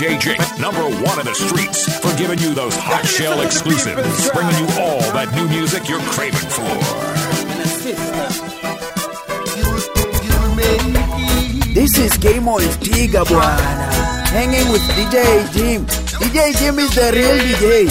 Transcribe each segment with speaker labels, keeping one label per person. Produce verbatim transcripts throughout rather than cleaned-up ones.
Speaker 1: J Jing, number one in the streets, for giving you those hot shell exclusives, bringing you all that new music you're craving for.
Speaker 2: This is Game of Tiga Bwana, hanging with D J Jim. D J Jim is the real D J.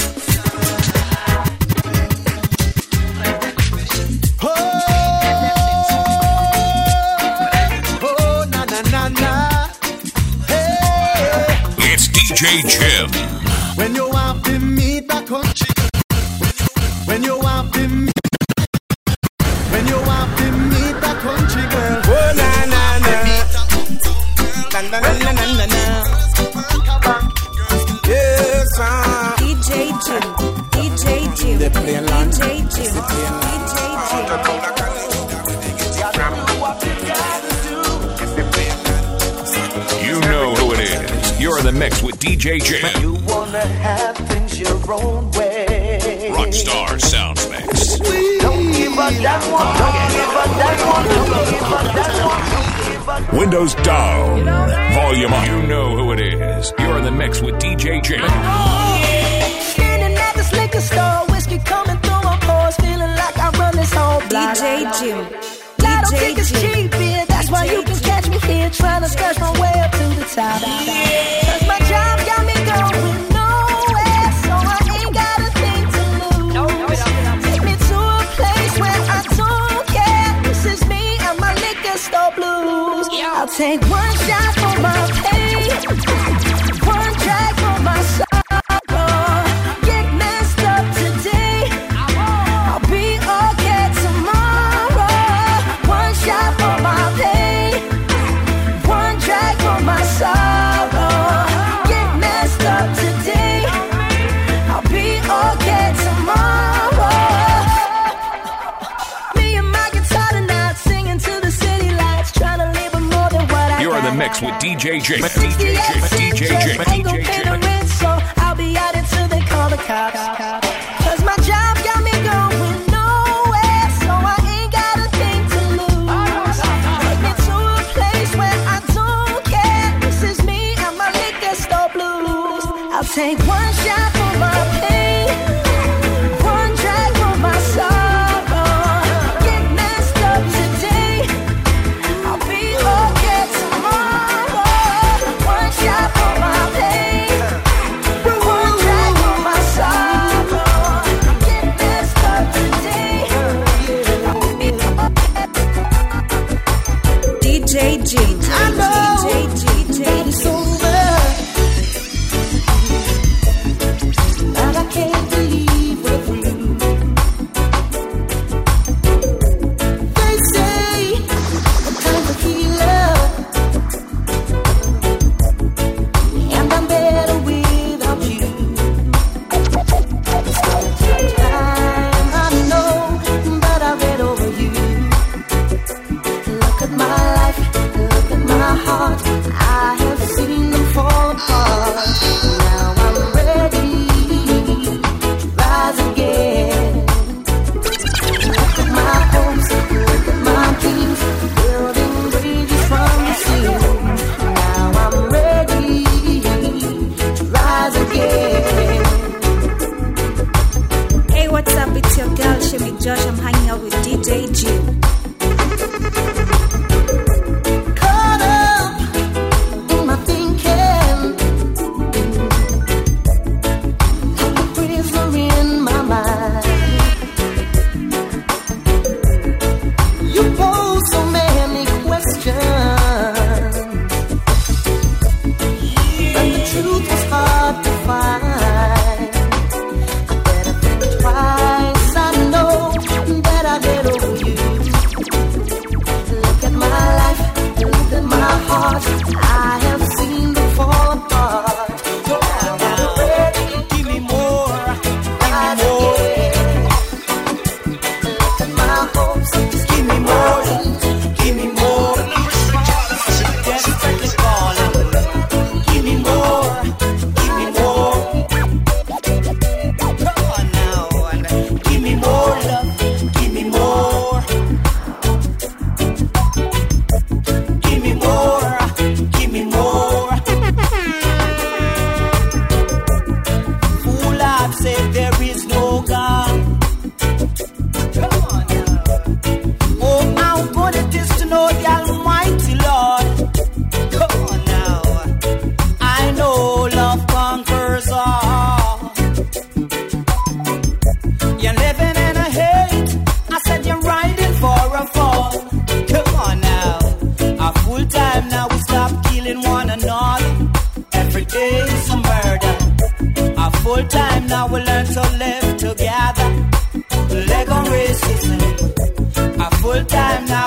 Speaker 1: It's D J Jim.
Speaker 3: When you want to meet the country, when you want to meet, when you want to meet the country girl, oh na na na, na na na na na na. Yes, ah.
Speaker 4: D J Jim, D J Jim,
Speaker 3: they play
Speaker 4: D J Jim, D J
Speaker 1: You know who it is. You're in the mix with D J Jim.
Speaker 5: You wanna have things your own way.
Speaker 1: Rockstar Sounds Mix.
Speaker 5: Don't give a damn one, don't give a damn one, don't give a damn one, don't give a damn one.
Speaker 1: Windows down. Volume up. You know who it is. You're in the mix with D J Jim.
Speaker 6: Standing at this liquor store, whiskey coming through my pores, feeling like I run this whole block.
Speaker 4: D J Jim,
Speaker 6: Lotto
Speaker 4: D J
Speaker 6: tickets
Speaker 4: Jim.
Speaker 6: cheap, yeah, that's why you can catch me here, trying to scratch my way up to the top. Cause my job got me going nowhere, so I ain't got a thing to lose. Take me to a place where I don't care. This is me and my liquor store blues. I'll take one shot for my pain, one drag for my sorrow. Get messed up today, I'll be okay tomorrow. One shot for my pain, one drag for my sorrow. Get messed up today, I'll be okay tomorrow. Me and my guitar tonight, singing to the city lights, trying to live more than what I
Speaker 1: You're in the
Speaker 6: got.
Speaker 1: mix with D J Jim. D J Jim. D J Jim.
Speaker 6: Ain't gon' pay the rent, so I'll be out until they call the cops. Cause my job got me going nowhere, so I ain't got a thing to lose. Take me to a place where I don't care. This is me and my liquor store blues. I'll take one shot for my pain, one drag for my sorrow. Get messed up today, I'll be okay tomorrow. One shot for my pain, one drag for my sorrow. Get messed up today, I'll be
Speaker 4: D J Jim,
Speaker 6: I know
Speaker 4: D J Jim,
Speaker 6: it's over, but I can't believe we're through. They say the time's a healer, and I'm better without you. Time I know, but I read over you. Look at my life, look at my heart. I have seen them fall apart. Now I'm ready to rise again. Look at my hopes, look at my dreams, building bridges from the sea. Now I'm ready to rise again.
Speaker 4: Hey, what's up? It's your girl Shemi Josh. I'm hanging out with D J Jim.
Speaker 6: Caught up in my thinking, like a prisoner in my mind. You pose so many questions, but the truth was hard to find. I better think twice. I know that I get over you. Look at my life, look at my heart. I have seen them fall apart. Now I'm ready.
Speaker 3: Give me more,
Speaker 6: Rise again. Look at my hopes, just
Speaker 3: give me more, give me more. Give me more, give me more. Come on now, give me more love, give me more. Give me more, give me more.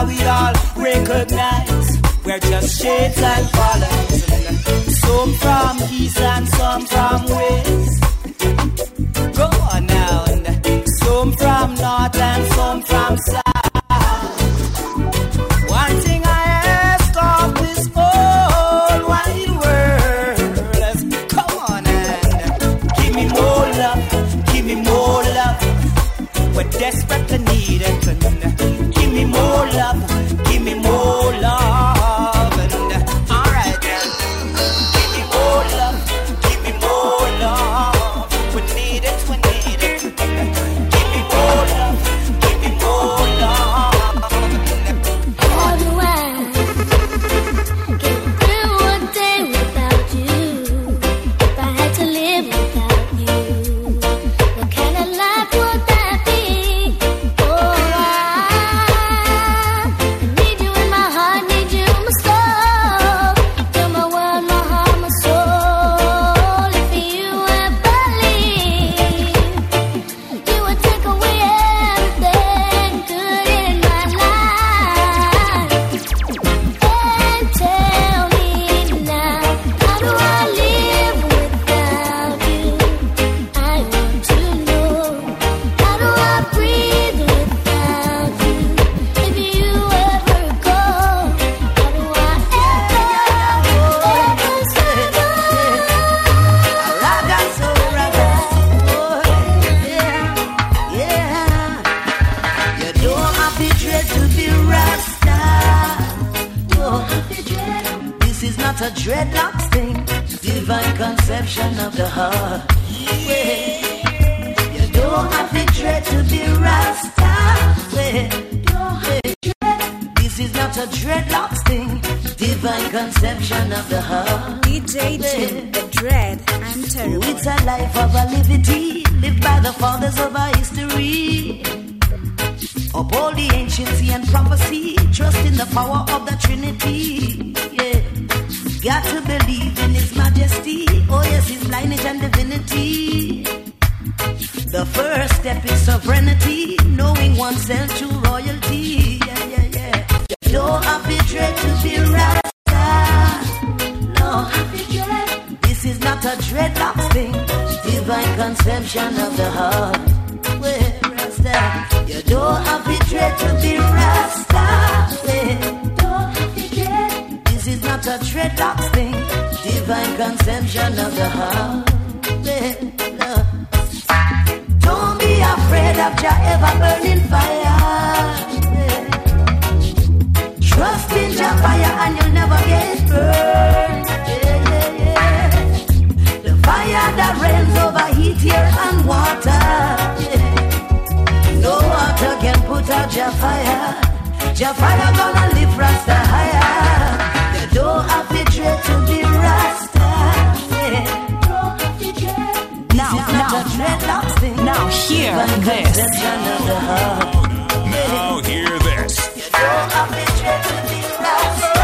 Speaker 7: we all recognize we're just shades and colors. Some from east and some from west. Go on now. Some from north and some from south. One thing I ask of this whole wide world is, come on and give me more love, give me more love. We're desperately need it. Give me more love, give me more love. And all right, give me more love, give me more love. We need it, we need it. Give me more love, give me more love.
Speaker 6: How do I get through a day without you? If I had to live without you, what kind of life would that be? Oh, I need you in my heart, need you in my soul. You're my world, my heart, my soul. If you ever leave, you would take away everything good in my life. And tell me now, how do I live without you? I want to know. How do I breathe without you? If you ever go, how do I ever, ever survive?
Speaker 7: Raga, so raga. Oh, yeah, yeah. You don't have to dread to be Rasta. Oh, this is not a dreadlocks thing. Divine conception of the heart. Yeah. You don't have to dread to be Rasta. Yeah. This is not a dreadlocks thing. Divine conception of the heart.
Speaker 4: D J Jim, the dread and
Speaker 7: Oh,
Speaker 4: terrible.
Speaker 7: it's a life of a liberty, lived by the fathers of our history. Uphold the anciency and prophecy, trust in the power of the Trinity. Yeah, got to believe in His majesty. Oh yes, His lineage and divinity. The first step is sovereignty, knowing oneself true royalty. Yeah, yeah, yeah. Don't have to dread to be Rasta. No, this is not a dreadlocks thing. Divine conception of the heart. Well, Rasta, you don't have to dread to be Rasta. Well, this is not a dreadlocks thing. Divine conception of the heart. Well, love. Don't be afraid of your ever burning fire. Well, trust in your fire and you'll never get burned. Yeah, yeah, yeah. The fire that rains over heat, air and water. Yeah. No water can put out your fire. Your fire gonna lift Rasta higher. You don't have to dread to be Rasta. Yeah.
Speaker 8: Now, now, now hear this.
Speaker 1: Now hear this.
Speaker 7: You don't have to dread to be Rasta.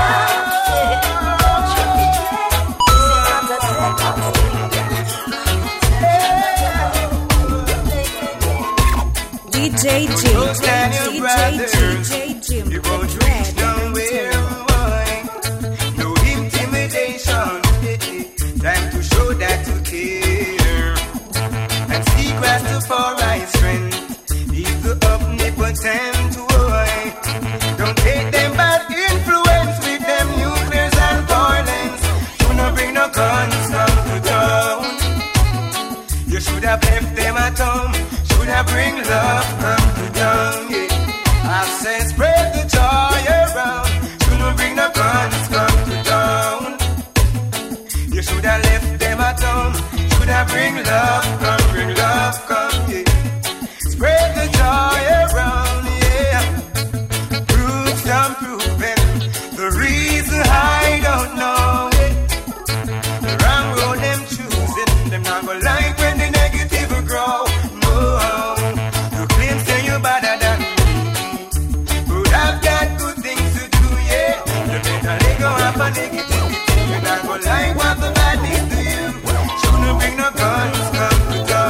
Speaker 4: D J Jim, D J Jim, the dread and terrible.
Speaker 3: No intimidation, time to show that you care. And seek Rastafari strength, he's the omnipotent one. Don't take them bad influence with them nuclears and violence. Do not bring no guns from the town. You should have left them at home. Should have bring love from the town. Yeah. I said spread the joy around. Should not bring no guns from the town. You should have left them at home. Should have bring love, come bring love, come, yeah. Spread the joy around, yeah. Proofs I'm proving. The reason I don't know it. The wrong road them choosing. Them not gonna like when the negative will grow. No, you claim say you better than me, but I've got good things to do, yeah. You better let go of a negativity. You're not gonna like what the bad is to you. Shouldn't bring no guns, come to God.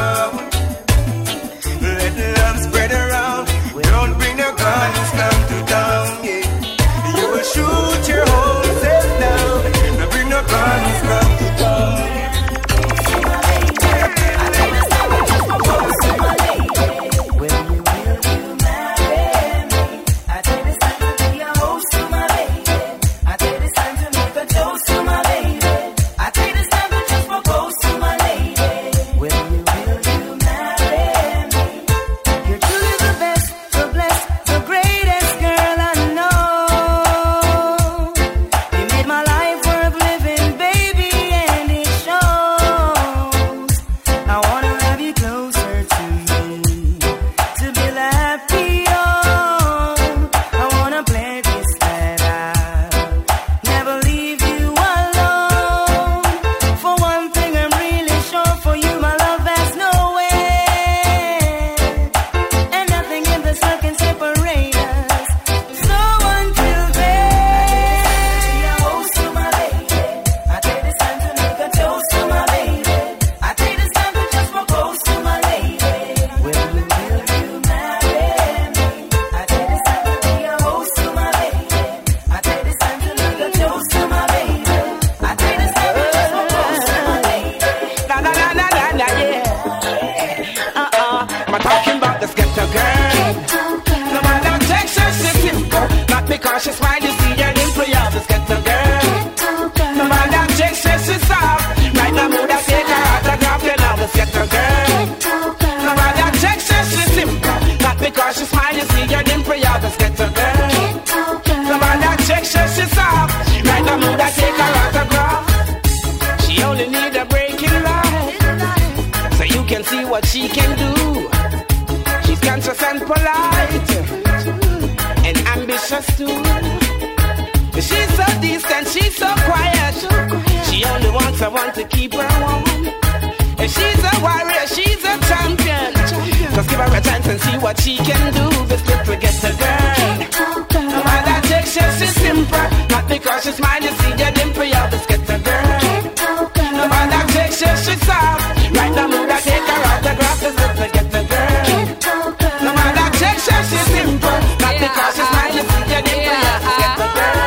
Speaker 3: because she smile, you see your dimple, you always get the girl. No man that chicks says she's soft. Right now, mood that take her autograph, you always get the girl. No man that chicks says she's simple. Not because she smile, you see your dimple, you always get the girl. No man that chicks says she's soft. Right now, mood that take her autograph. She only need a break in life, so you can see what she can do. She's conscious and polite, and ambitious too. She's so distant, she's so quiet. She only wants someone to keep her warm. And she's a warrior, she's a champion. Just give her a chance and see what she can do. This little get a girl. No matter takes she, she's simple. Not because she's mine, you see your dimple, you always get a girl. No matter takes she, she's soft. Right now, mood I take her autograph. This little get a girl. No matter takes she, she's simple. Not because she's mine, you see your dimple, you always get a girl.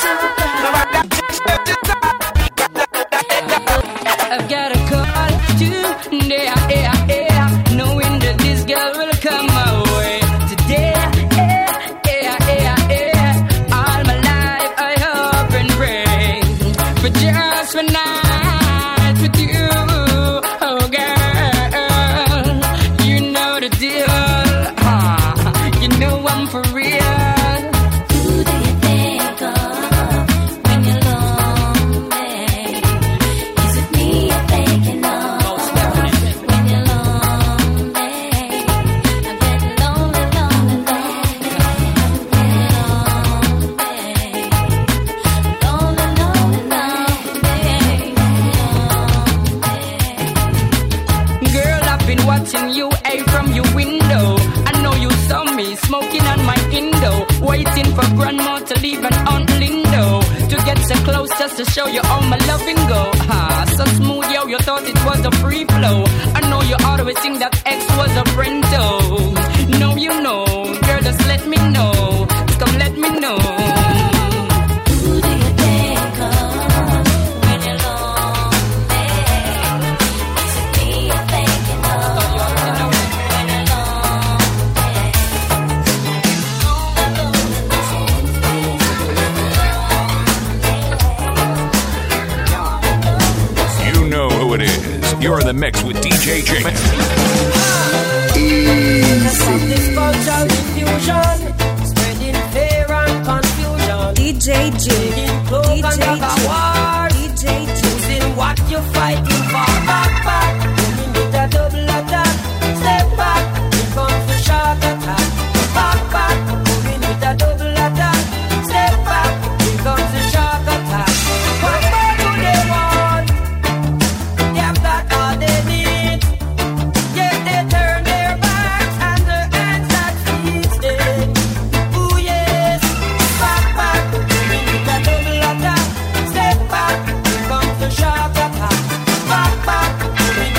Speaker 9: I've got a call today, yeah, yeah, knowing that this girl will come my way today, yeah, yeah, yeah, yeah. All my life I hope and pray for just one night with you, oh girl. You know the deal, huh? You know I'm for real. Watching you, hey, from your window. I know you saw me smoking on my window, waiting for grandma to leave an Aunt Lindo to get so close just to show you all my loving go. Ah, so smooth, yo, you thought it was a free flow. I know you always think that X was a friend, though. No, you know, girl, just let me know. Just come let me know. Who do you think of when you're lonely? Is it me you're thinking of?
Speaker 1: Who it is. You're in the mix with D J James.
Speaker 4: D J J. D J J. D J J.
Speaker 3: What you fighting for? Back, back. Women with a double attack. Step back. Here comes the short attack. Back, back. Women with a double attack. Step back. Here comes the short attack. What more do they want? They have got all they need. Yet they turn their backs and their hands at feet. Ooh yes. Back, back. Women with a double attack. Step back. Here comes the short attack. Back, back.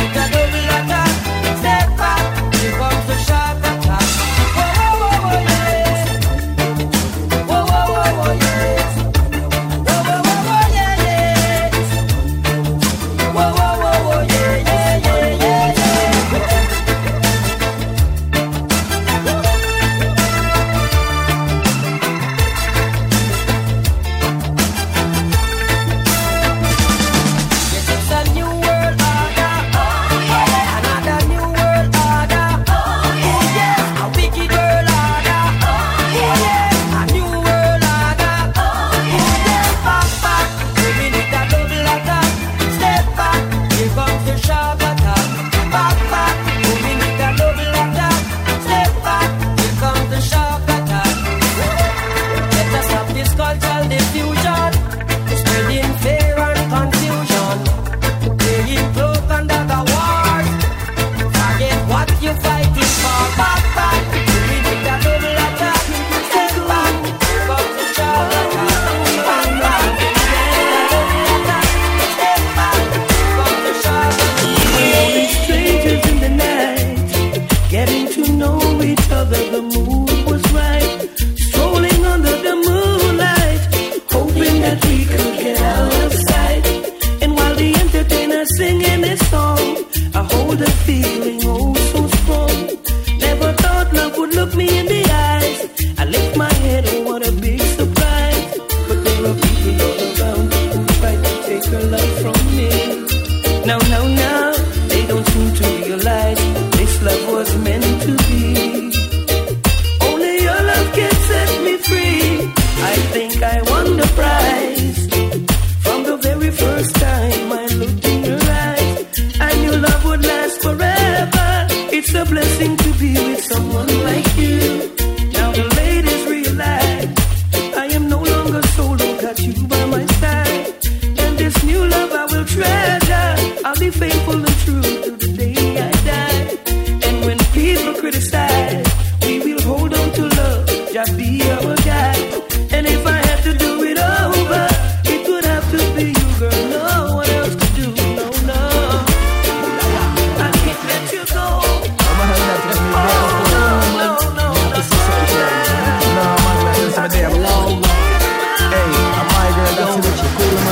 Speaker 10: Jah be our guide. And if I had to do it over, it would have to be you, girl. No one else could do. No, no. I can't let you go. No, no, no, no.
Speaker 11: No, man, that's my day. I'm long. Hey, I'm my girl. That's what you cool, man.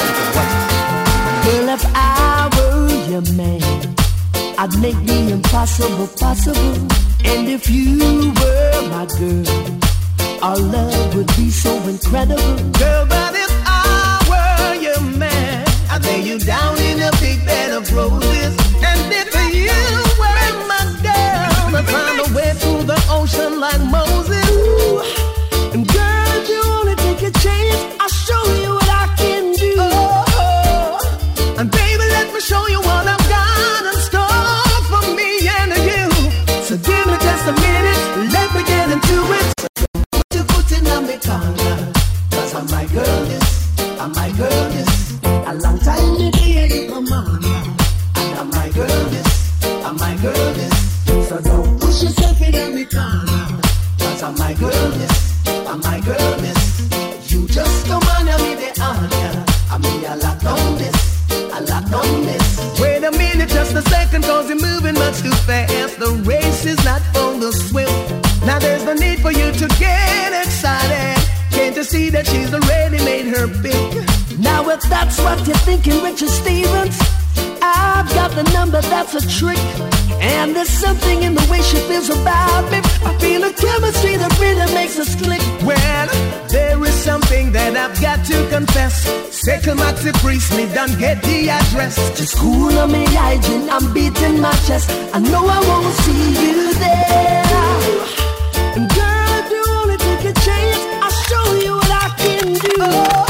Speaker 7: Girl, if I were your man, I'd make the impossible possible. And if you were my girl, our love would be so incredible.
Speaker 3: Girl, but if I were your man, I'd lay you down in a big bed of roses. And if you were my girl, I'd find a way through the ocean like Moses.
Speaker 7: And girl, if you only take a chance, I'll show you what I can do.
Speaker 3: Oh, oh. And baby, let me show you what I've got in store for me and you. So give me just a minute, let me get into it. Put your foot in on me corner, cause I'm my girl, yes, I'm my girl, yes. A long time you did come on, and I'm my girl, yes, I'm my girl, yes. So don't push yourself in on me corner, cause I'm my girl, yes, I'm my girl, yes. You just come on and me the honor, I mean I lock on this, I lock on this. Wait a minute, just a second, cause you're moving much too fast. The race is not for the swift. Now there's no need for you to get excited. Can't you see that she's already made her pick?
Speaker 7: Now if that's what you're thinking, Richard Stevens, I've got the number, that's a trick. And there's something in the way she feels about me. I feel a chemistry that really makes us click.
Speaker 3: Well, there is something that I've got to confess. Second Maxi Priest, me done get the address.
Speaker 7: Just cool on me hygiene, I'm beating my chest. I know I won't see you there.
Speaker 3: And girl, if you only take a chance, I'll show you what I can do. Oh,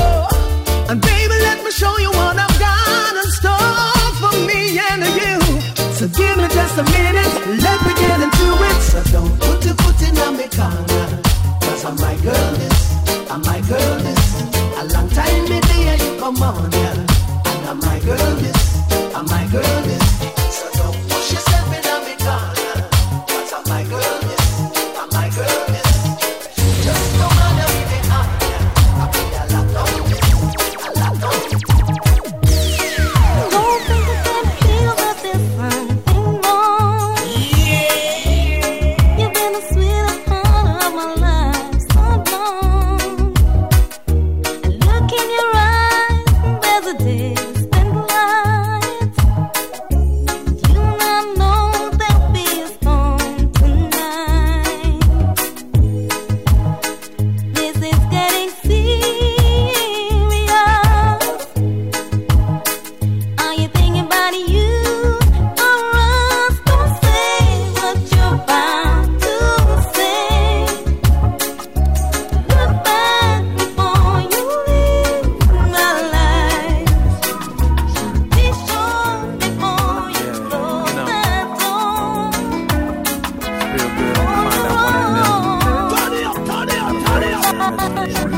Speaker 3: oh. And baby, let me show you what I've got in store for me and you. So give me just a minute, let me get into it. So don't put your foot in on me corner, cause I'm my girl, yes, I'm my girl, yes. A long time me there you come on, yeah. And I'm my girl, yes, I'm my girl, yes. So don't push yourself in on me corner, cause I'm my girl, yes, I'm my girl, yes. Just come on and be the honor, I'll be a lot on this, a lot on this.
Speaker 6: Don't think it's gonna feel that different anymore. Yeah. You've been the sweetest part of my life so long. And look in your eyes, there's a distant light. You and I know there'll be a storm tonight. This is getting serious. Are you thinking about you or us? Don't say what you're bound to say. Look back before you leave my life. Be sure before you close that door.
Speaker 11: Feel good. Find out what it is.
Speaker 3: Turn it up, turn it up, turn it up.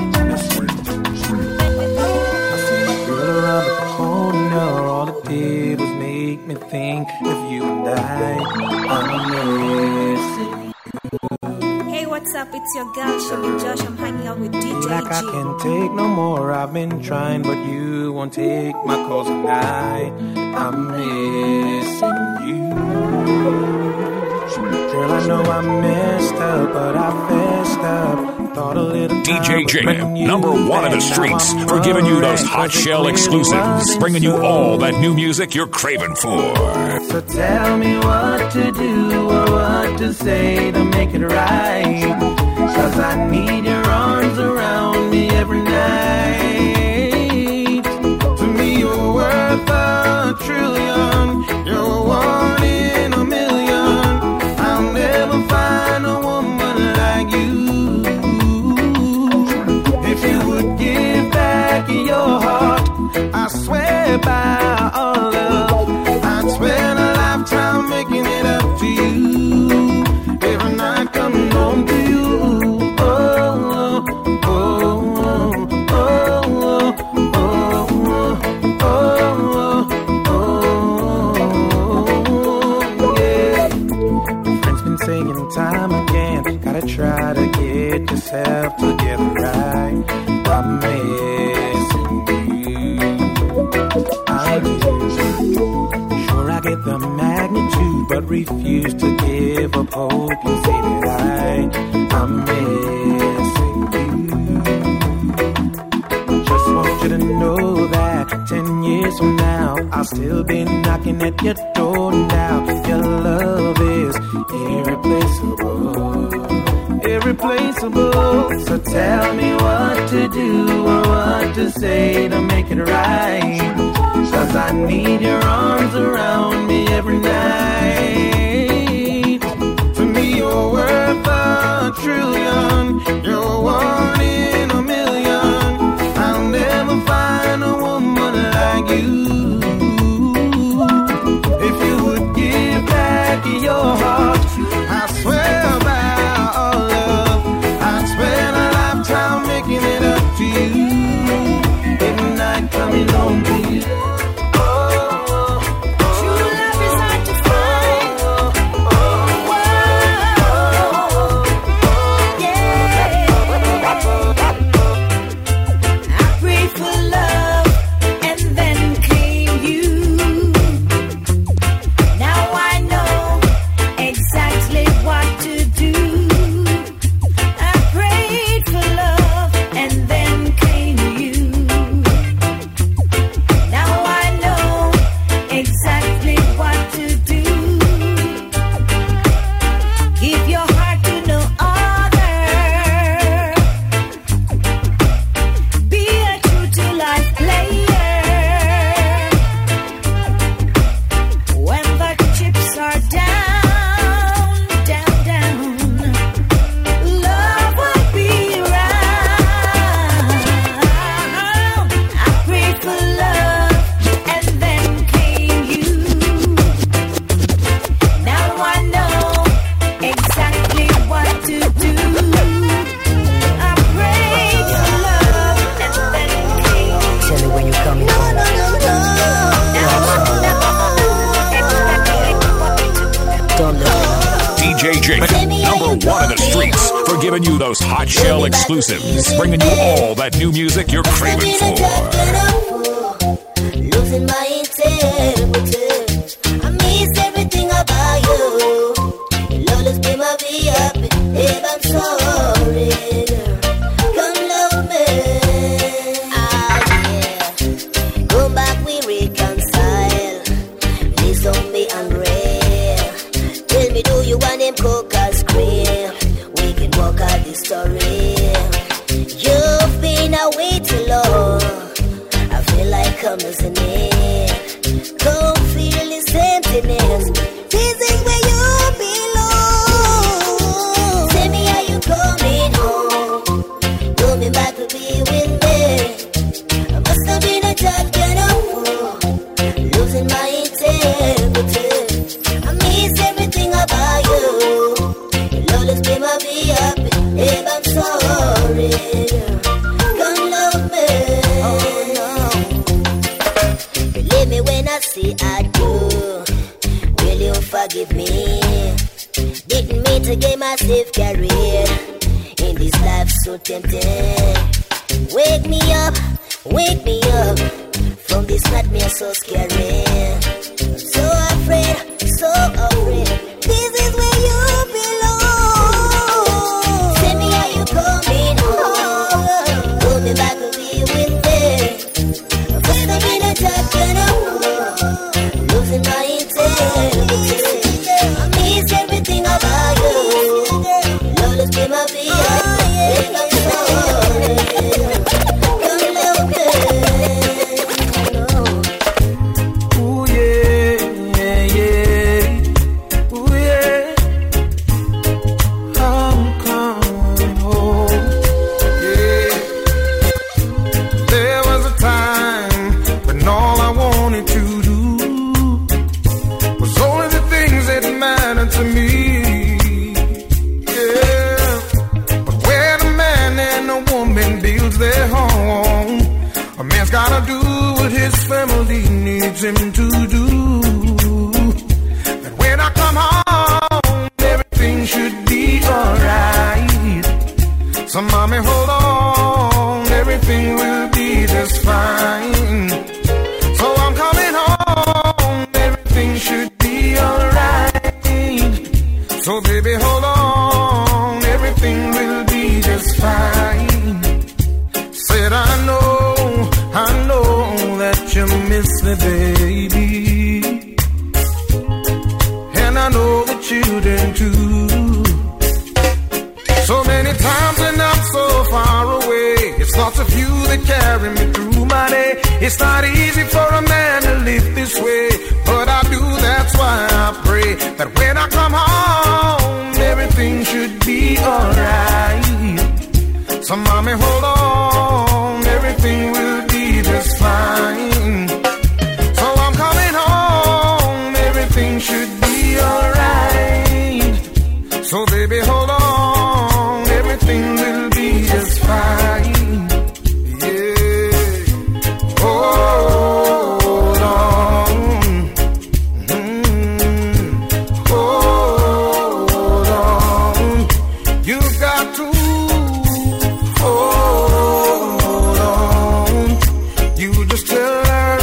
Speaker 11: I see my girl around the corner. All it did was make me think of you and I. I'm missing.
Speaker 4: Hey, what's up? It's your girl, Shelly Josh. I'm hanging out with D J
Speaker 11: Like I
Speaker 4: G.
Speaker 11: can't take no more. I've been trying, but you won't take my calls tonight. I'm missing you. Girl, I know I messed up, but I fessed up. Thought a little
Speaker 1: D J
Speaker 11: time
Speaker 1: Jam,
Speaker 11: when you
Speaker 1: number one in the
Speaker 11: left.
Speaker 1: streets,
Speaker 11: Now I'm
Speaker 1: for giving you those
Speaker 11: worried,
Speaker 1: hot
Speaker 11: 'cause it
Speaker 1: shell
Speaker 11: really
Speaker 1: exclusives,
Speaker 11: wasn't
Speaker 1: bringing you
Speaker 11: so.
Speaker 1: all that new music you're craving for.
Speaker 11: So tell me what to do or what to say to make it right. Cause I need your arms around me every night. To me you're worth a trillion. You're one in a million. I'll never find a woman like you. If you would give back your heart, I swear by all love, I'd spend a lifetime making it up to you. Every night coming home to you. Oh, oh, oh, oh. gotta get yourself together right. I'm missing you. I do. Sure, I get the magnitude, but refuse to give up hope. You say that I, I'm missing you. Just want you to know that ten years from now, I'll still be knocking at your door now. Your love is irreplaceable, irreplaceable. So tell me what to do or what to say to make it right. Cause I need your arms around me every night. To me you're worth a trillion. You're one in a million. I'll never find a woman like you. If you would give back your heart, I swear by our love, I'd spend a lifetime making it up to you. Every night coming home to you.
Speaker 1: You those hot shell exclusives, bringing you all that new music you're craving for.
Speaker 12: Losing my integrity, I miss everything about you. You'll always be my V I P, babe, I'm sorry. Come love me, ah yeah. Go back, we reconcile. Please don't be unreal. Tell me, do you want him cook or scream? Walk out the story. You've been away too long. I feel like I'm missing it. Don't feel this emptiness. This is where you belong. Tell me, are you coming home? Coming back to be with me. I must have been a tough kind of fool, losing my integrity. I miss everything about you. Always be my V I P, babe, I'm sorry. Come love me. Oh, no. Believe me when I say I do. Will you forgive me? Didn't mean to get myself carried in this life so tempting. Wake me up, wake me up from this nightmare so scary. I'm so afraid, so afraid. This is where you belong. Coming home, coming back to be with me. First I'm in a job, and I'm losing my integrity. I miss everything about you. You'll always be my V I P, I'm sorry. Come love me.
Speaker 11: Ooh yeah, yeah, yeah. Ooh yeah. I'm coming home. Yeah. There was a time when all I wanted to do was only the things that mattered to me. Yeah. But when a man and a woman builds their home, a man's gotta do what his family needs him to do. And when I come home, everything should be alright. So mommy, hold on, everything will be just fine. So I'm coming home, everything should be alright. So baby, hold on, everything will be just fine. Said I know, I know that you miss me, baby, and I know the children too. So many times when I'm so far away, it's thoughts of you that carry me through my day. It's not easy for a man to live this way, but I do, that's why I pray that when I come home, everything should be alright. So mommy, hold on, everything will be just fine. So I'm coming home, everything should be alright. So baby, hold on, everything will be just fine. Yeah. Hold on. Mm. Hold on. You got to hold on. You just tell her,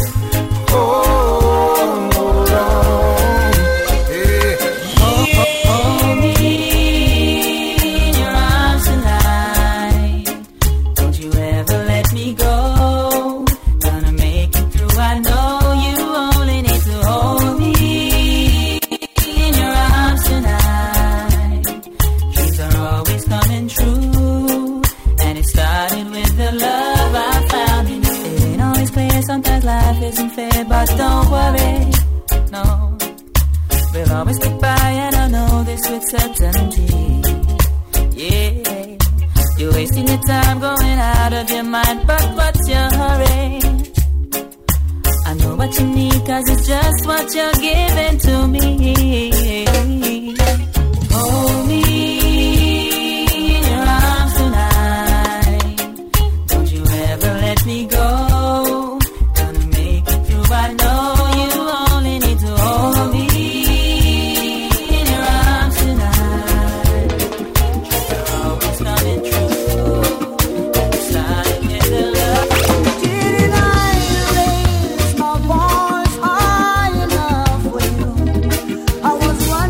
Speaker 11: hold on. Yeah.
Speaker 10: Hold me in your arms tonight. Don't you ever let me go. Gonna make it through. I know you only need to hold me in your arms tonight. Dreams are always coming true, and it started with the love I found in you. It ain't always clear, sometimes life isn't fair, but don't worry, no. We'll always stick by, and I know this with certainty. Yeah, you're wasting your time going out of your mind, but what's your hurry? I know what you need, cause it's just what you're giving to me. Hold me in your arms tonight. Don't you ever let me go. Gonna make it through. I know you only need to hold me in your arms tonight. Dreams are always coming true, and it started with the love.
Speaker 6: Did I raise my voice high enough for you? I was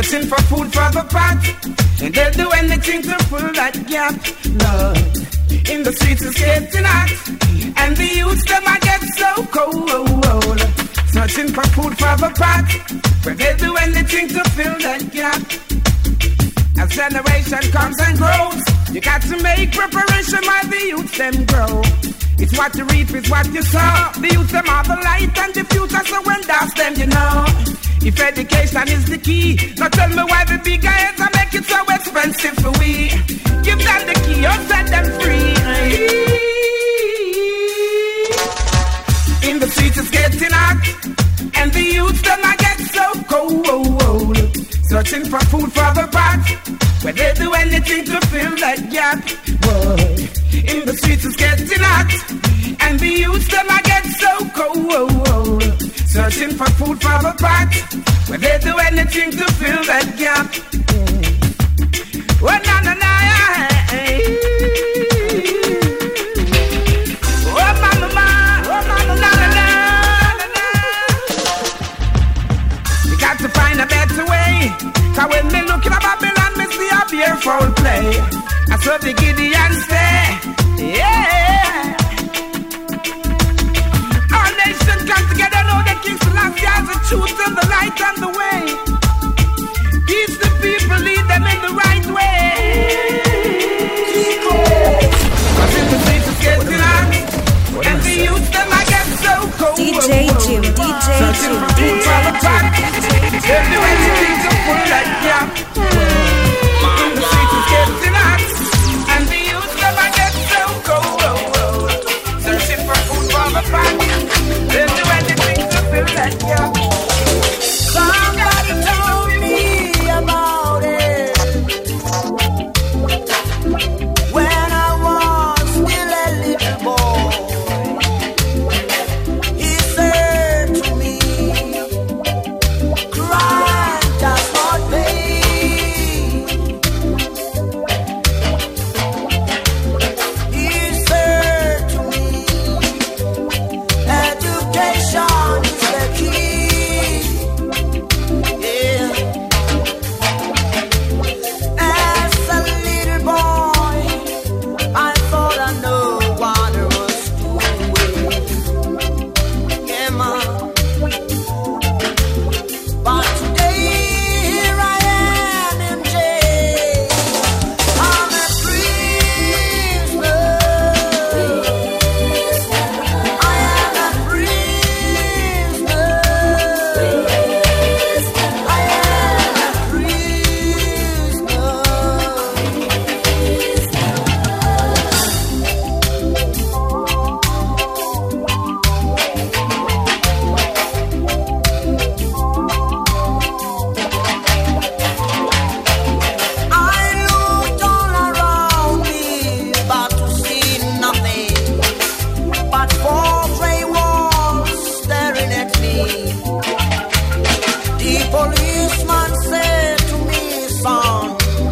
Speaker 13: searching for food for the pot, and they'll do anything to fill that gap. Lord, in the streets it's getting hot, and the youths them I get so cold. Searching for food for the pot, but they'll do anything to fill that gap. As generation comes and grows, you got to make preparation while the youths them grow. It's what you reap, it's what you sow. The youth them are the light and the future, so when that's them, you know. If education is the key, now tell me why the big heads are make it so expensive for we. Give them the key or set them free. In the streets it's getting hot, and the youth them I get so cold. Searching for food for the pot, where they do anything to fill that gap. Boy, in the streets it's getting hot, and the youths them I get so cold. Searching for food for the pot, where they do anything to fill that gap. Oh na na na, oh mama ma, oh mama na na na na. You got to find a better way, 'cause when me looking at Babylon, me see a fearful play. I saw the Gideon say, yeah. Our nation come together, know that King Selassie has the truth and the light and the way. Teach the people, lead them in the right way. Cause in the streets it's getting hot, and the youth them I get so cold.
Speaker 4: D J Jim, D J
Speaker 13: Searching
Speaker 4: Jim,
Speaker 13: for food for the pot, they'll do anything to pull that gap. In the streets it's getting hot, and the youth them I get so cold. Searching for food for the pot, they'll do anything to fill that gap.
Speaker 3: Somebody told me about it when I was still a little boy. He said to me, crime does not pay. He said to me, education is the key. Yeah. As a little boy, I thought I knew what I was doing. Yeah, man. But today, here I am in jail. I'm a prisoner. I am a prisoner. I am a prisoner. I looked all around me, but to see nothing but four gray walls staring at me. The policeman said to me, son,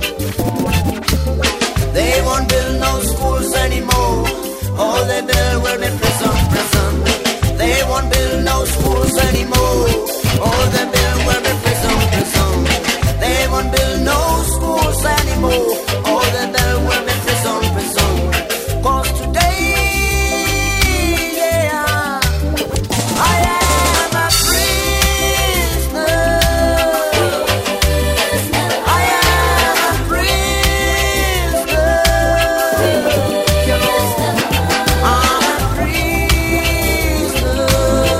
Speaker 3: they won't build no schools anymore. All they build will be prison, prison. They won't build no schools anymore. All they build will be prison, prison. They won't build no schools anymore. All they build will be prison, prison. 'Cause today, yeah, I am a prisoner. I am a prisoner. I'm a prisoner.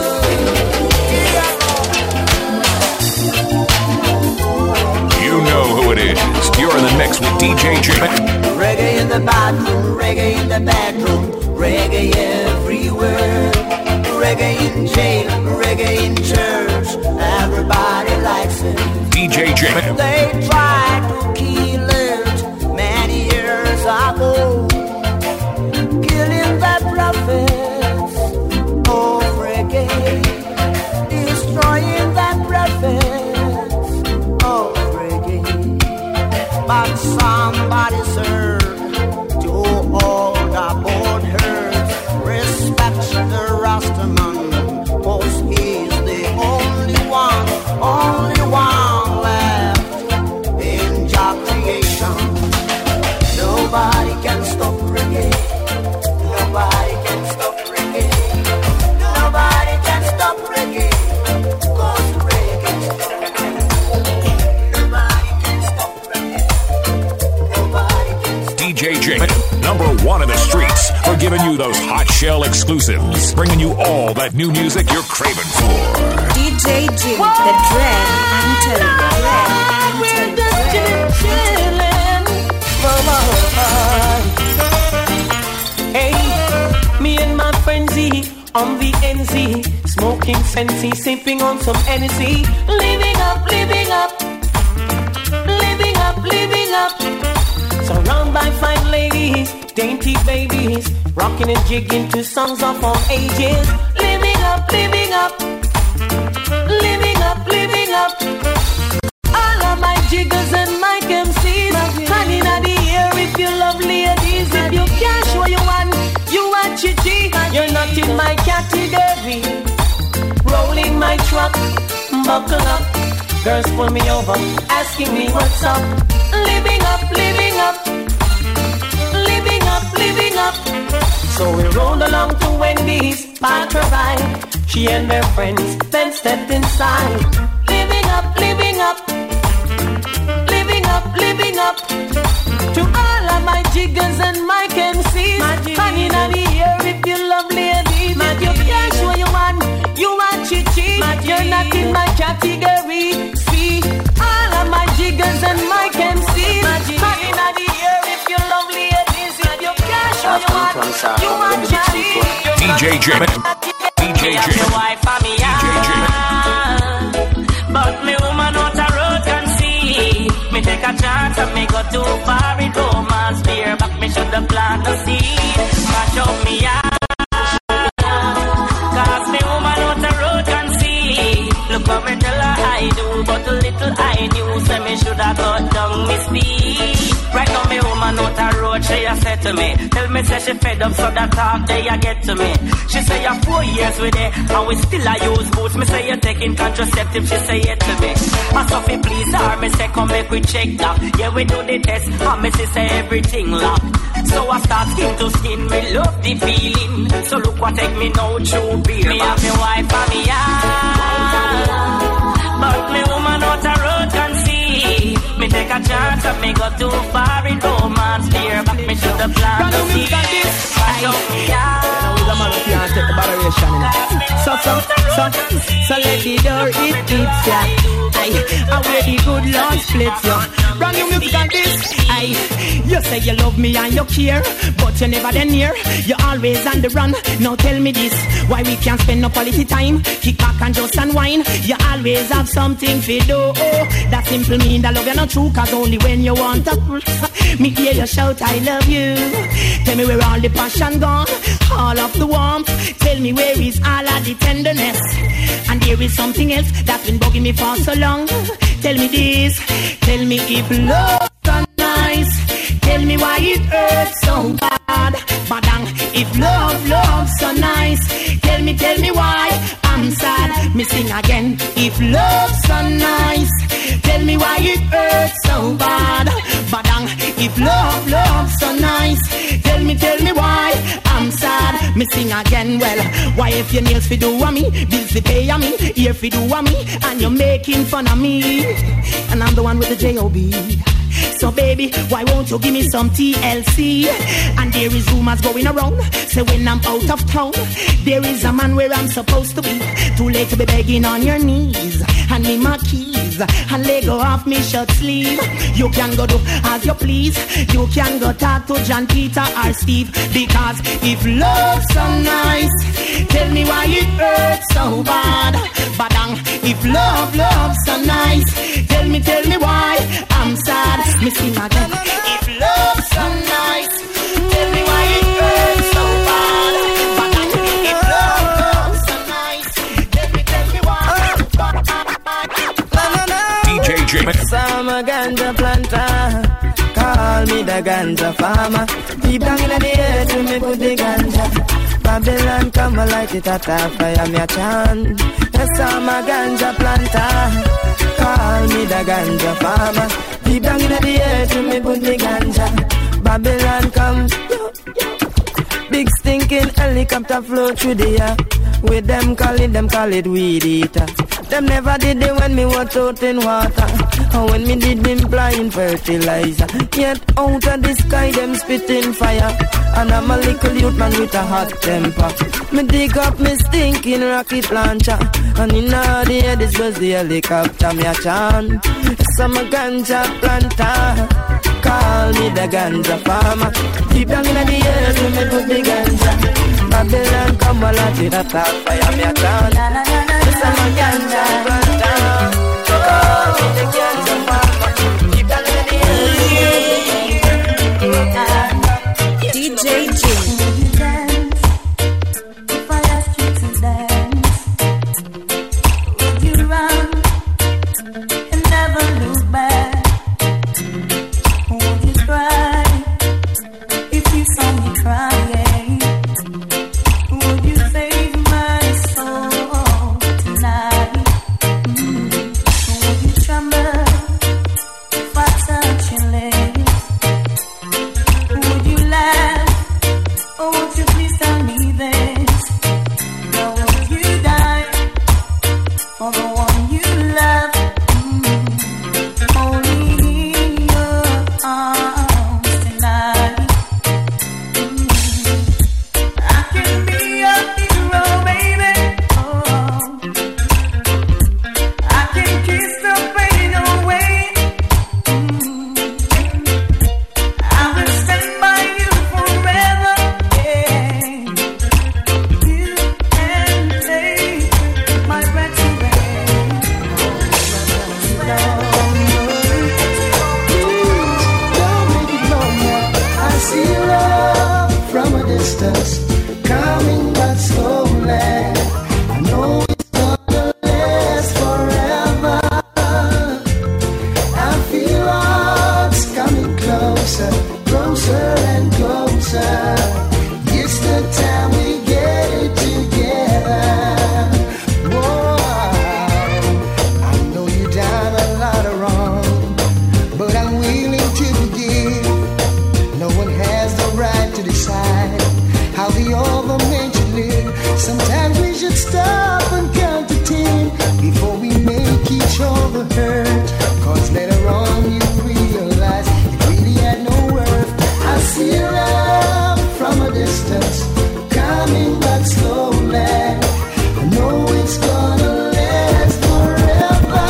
Speaker 1: You know who it is. You're in the mix with D J Jim.
Speaker 3: Reggae in the bathroom, reggae in the bedroom, reggae everywhere. Reggae in jail, reggae in church, everybody likes it.
Speaker 1: D J Jim.
Speaker 3: They tried to kill it many years ago, killing the prophets of reggae, destroying the prophets of reggae. But somebody served to all the board herds, respect the Rastaman, 'cause he's the only one, only one left
Speaker 1: J Jim, number one in the streets, for giving you those hot shell exclusives, bringing you all that new music you're craving for.
Speaker 4: D J Jim, the dread, I'm telling you, dread, I'm
Speaker 10: We're
Speaker 4: telling
Speaker 10: just
Speaker 4: you,
Speaker 10: chillin', hey, me and my friend Z on the N Z, smoking Sensi, sipping on some energy, living up, living up, living up, living up. Surrounded by fine ladies, dainty babies, rocking and jigging to songs of all ages. Living up, living up, living up, living up. All of my jiggers and my M Cs, honey in the air if you love ladies. If you can't show you one, you are chichi. You're not in my category. Rolling my truck, buckle up. Girls pull me over, asking me what's up. Living up, living up, living up, living up. So we rolled along to Wendy's, parked her ride. She and her friends then stepped inside. Living up, living up, living up, living up. To all of my jiggers and my M Cs, hanging on the air if you love ladies. If you can't show you one, you are chichi. You're not in my category. See, all of my jiggers and my M Cs, hanging on the air if you love ladies. If you can't show you one, you are chichi.
Speaker 1: D J Jim, D J Jim, D J Jim.
Speaker 14: But me woman not a road can see. Me take a chance and me go too far in romance. Beer back me should have planted a seed. Mash up me yard. Cause me woman not a road can see. Look what me tell her I do, but little I knew. Say me should have got down me speed. Right now me woman out a road, she a said to me. Tell me say she fed up so that talk they a get to me. She say you're four years with it, and we still a use boots. Me say you're taking contraceptive, she say it to me. And Sophie please her, me say come make we check that. Yeah we do the test, and me say everything locked. So I start skin to skin, me love the feeling. So look what take me now through beer. Me have me wife and me yard, but me woman out a road can see. Me take a chance and me go too far in romance. Fear back me should have planned to see. Mash up me yard.
Speaker 10: Take the moderation in it. So, so, so, so let the door it hits ya. Aye, I wear the good Lord splits ya. Brand new music on this. Aye, you say you love me and you care, but you never then near. You always on the run. Now tell me this, why we can't spend no quality time? Kick back and just unwind. You always have something to do. Oh, that simple mean that love you not true, cause only when you want to. Me hear you shout I love you. Tell me where all the passion gone, all of the warmth. Tell me where is all of the tenderness. And there is something else that's been bugging me for so long. Tell me this, tell me if love's so nice. Tell me why it hurts so bad. Badang, if love, love's so nice. Tell me, tell me why I'm sad. Me sing again, if love's so nice. Tell me why it hurts so bad. Badang, if love, love's so nice. Tell me, tell me why I'm sad. Me sing again, well, why if your nails fi do a me, bills fi pay a me, ear fi do a me, and you're making fun of me, and I'm the one with the J O B. So baby, why won't you give me some T L C? And there is rumors going around, say when I'm out of town, there is a man where I'm supposed to be. Too late to be begging on your knees. Hand me my keys and let go off me shirt sleeve. You can go do as you please. You can go talk to John, Peter or Steve. Because if love's so nice, tell me why it hurts so bad. Badang, if love, love's so nice, tell me, tell me why I'm sad. Me sing again. If love's so nice, tell me why it hurts so bad. Badang, if love, love's so nice, tell me, tell me why.
Speaker 1: D J Jim.
Speaker 15: I'm a ganja planter. Call me the ganja farmer. Deep down in the earth, we me put the ganja. Babylon come and light it at a fire, me a chant. Yes, I'm a ganja planter. Call me the ganja farmer. Deep down in the earth, we me put the ganja. Babylon come. Big stinking helicopter flow through the air. With them call it, them call it weed eater. Them never did it when me was out in water. When me did them blind fertilizer, yet out of the sky them spitting fire. And I'm a little youth man with a hot temper. Me dig up me stinking rocket launcher, and in all the air this was the helicopter me a chant. Some a ganja planter, call me the ganja farmer. Deep down in the air to me put the ganja. Babylon come a lot with a top fire me a chant. Some a ganja planter, call me the ganja farmer. Deep down in the air.
Speaker 4: D J Jim.
Speaker 6: If I ask you to dance, would you run and never look back? Would you cry if you saw me crying? Would you save my soul tonight? Mm. Would you tremble if I touch your lips? Would you laugh? Oh, won't you please tell me this? Now would you die for the one you love? Mm. Only in your arms tonight. Mm. I can be your hero, baby. Oh, I can kiss the pain away. Mm. I will stand by you forever. You can take my breath away.
Speaker 3: I see love from a distance, coming but slowly. I know it's gonna last forever. I feel us coming closer, closer and closer. It's the time we get it together. Whoa, I know you done a lot of wrong, but I'm willing to forgive. No one has the right to decide how the other man should live. Sometimes we should stop and count to ten before we make each other hurt. Cause later on you realize it really had no worth. I see love from a distance, coming but slowly. I know it's gonna last forever.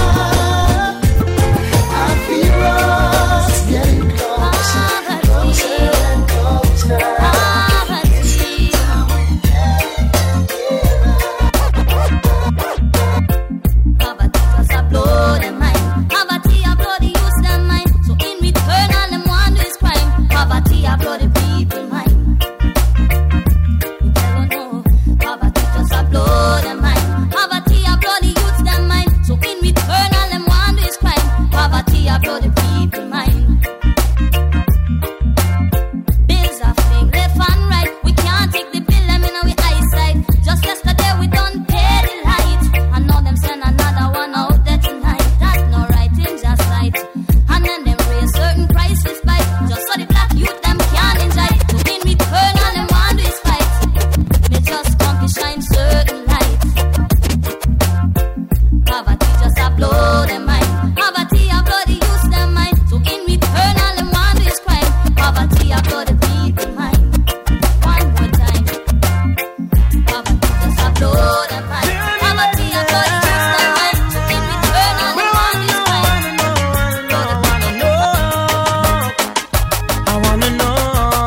Speaker 3: I feel us getting closer, closer and closer.
Speaker 6: Poverty just a blow them mind. Poverty a blow the youth them mind. So in return all them want do is crime. Poverty a blow the people mind. You never know. Poverty just a blow them mind. Poverty a blow the youth them mind. So in return all them want do is crime. Poverty a blow the people mind. Bills are fling left and right. We can't take the bill them in our eyesight. Just yesterday we done pay the light. I know them send another one out there tonight. That's no right in just sight. And then them raise certain prices by just so the black youth them can't enjoy. So in return all them want do is fight. Me just come to shine certain light. Poverty just a blow them mind. Poverty a blow the youth them mind. So in return all them want do is crime. Poverty a blow the people mind. One more time. Poverty just a blow them mind. Poverty a blow the youth them mind. So in return all them want do is crime. Blow the people mind.
Speaker 15: I wanna know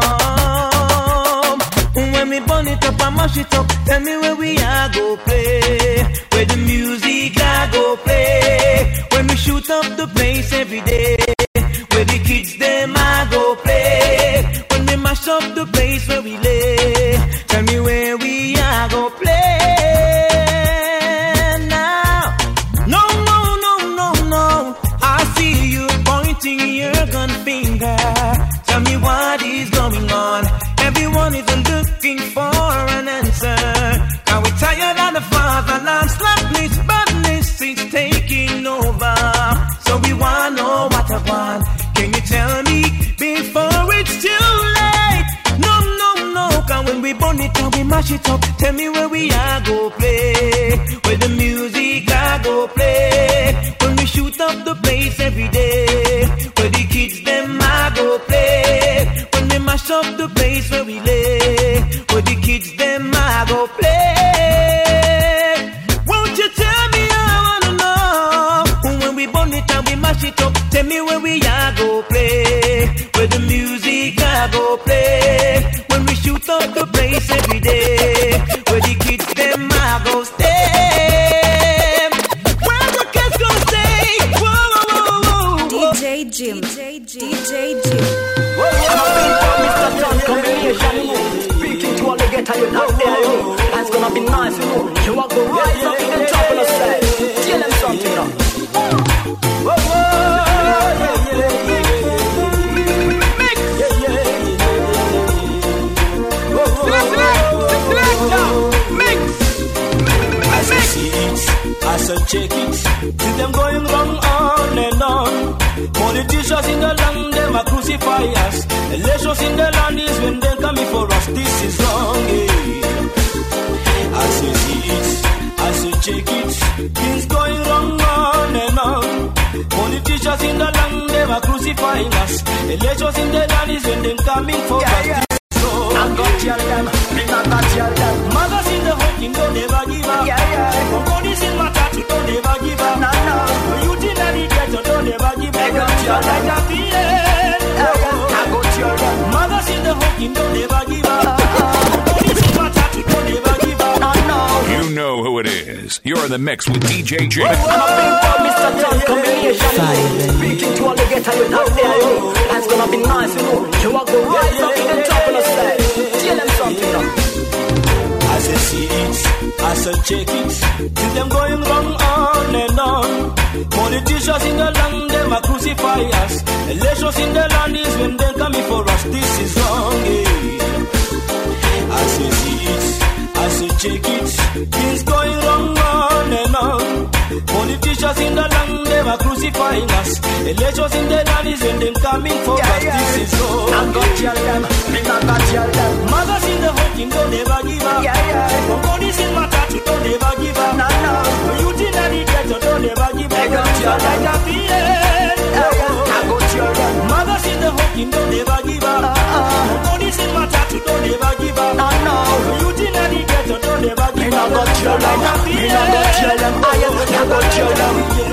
Speaker 15: when we burn it up and mash it up. Tell me where we are go play, where the music I go play. When we shoot up the place every day, where the kids them I go play. When we mash up the place where we lay, tell me where we are go play now. No, no, no, no, no. I see you pointing your gun finger. Tell me what is going on. Everyone is looking for an answer. Now we're tired of the fatherland slackness, badness is taking over. So we wanna know what I want. Can you tell me before it's too late? No, no, no. Cause when we burn it up, we mash it up. Tell me where we are go play, where the music I go play. When we shoot up the place every day.
Speaker 10: go play. When we shoot up the place every day, where the kids them I go stay. Where the kids go stay? Whoa, whoa, whoa, whoa.
Speaker 4: D J Jim, D J Jim, D J Jim.
Speaker 16: Mister John combination. Speaking to all the getter, you not there, you. It's gonna be nice, you know. You are gonna rise up in the top of the side. Tell them something now. Whoa, whoa, yeah, yeah, yeah. Mix, yeah, yeah. Whoa, whoa, select, select, select, mix.
Speaker 10: As I see it, as I check it, see them going wrong on and on. Politicians in the land, them a crucify us. Elections in the land is when they come for us. This is wrong, yeah. As I see it, as I check it, things going wrong on and on. Politicians in the land, them a crucifying us. Elections in the land is when they coming for us.
Speaker 16: Yeah. I got tell them, me not got tell them.
Speaker 10: Mothers in the home, don't never give up.
Speaker 16: Yeah, yeah.
Speaker 10: Police in my tattoo, don't never give up.
Speaker 16: No, no.
Speaker 10: Youth in the ghetto, don't never give up.
Speaker 16: I got tell them.
Speaker 10: Like a feeling.
Speaker 16: I got tell them.
Speaker 10: Mothers in the home, don't never give up. Police in my tattoo, don't never give up.
Speaker 16: No, no.
Speaker 1: You know who it is. You're in the mix with D J Jim.
Speaker 16: I'm a big for Mister John combination. Speaking to all the getter, you not there, you. It's gonna be nice, you know. You are gonna rise up in the top of the side. Tell them something now.
Speaker 10: As I see it, as I check it, see them going wrong on and on. Politicians in the land, them a crucify us. Elections in the land is when they coming for us. This is wrong, yeah. As I see it, as I check it, things going wrong on and on. Politicians in the land, them a crucifying us. Elections in the land is when they coming for
Speaker 16: Yeah,
Speaker 10: us.
Speaker 16: yeah.
Speaker 10: This is wrong.
Speaker 16: I got tell them, me not got tell them.
Speaker 10: Mothers in the home, don't never give up.
Speaker 16: Yeah, yeah.
Speaker 10: Police in my tattoo, don't never give up.
Speaker 16: No, no.
Speaker 10: Youth in the ghetto, don't never give up.
Speaker 16: I got tell them.
Speaker 10: Like a feeling.
Speaker 16: Yeah, yeah. I got tell them.
Speaker 10: Mothers in the home, don't never give up.
Speaker 16: Uh-uh.
Speaker 10: Police in my tattoo, don't never give up.
Speaker 16: No, no.
Speaker 10: Youth in the ghetto, don't never
Speaker 16: Me
Speaker 10: give
Speaker 16: not
Speaker 10: up.
Speaker 16: got tell them. Me not got tell them. I am not got tell them.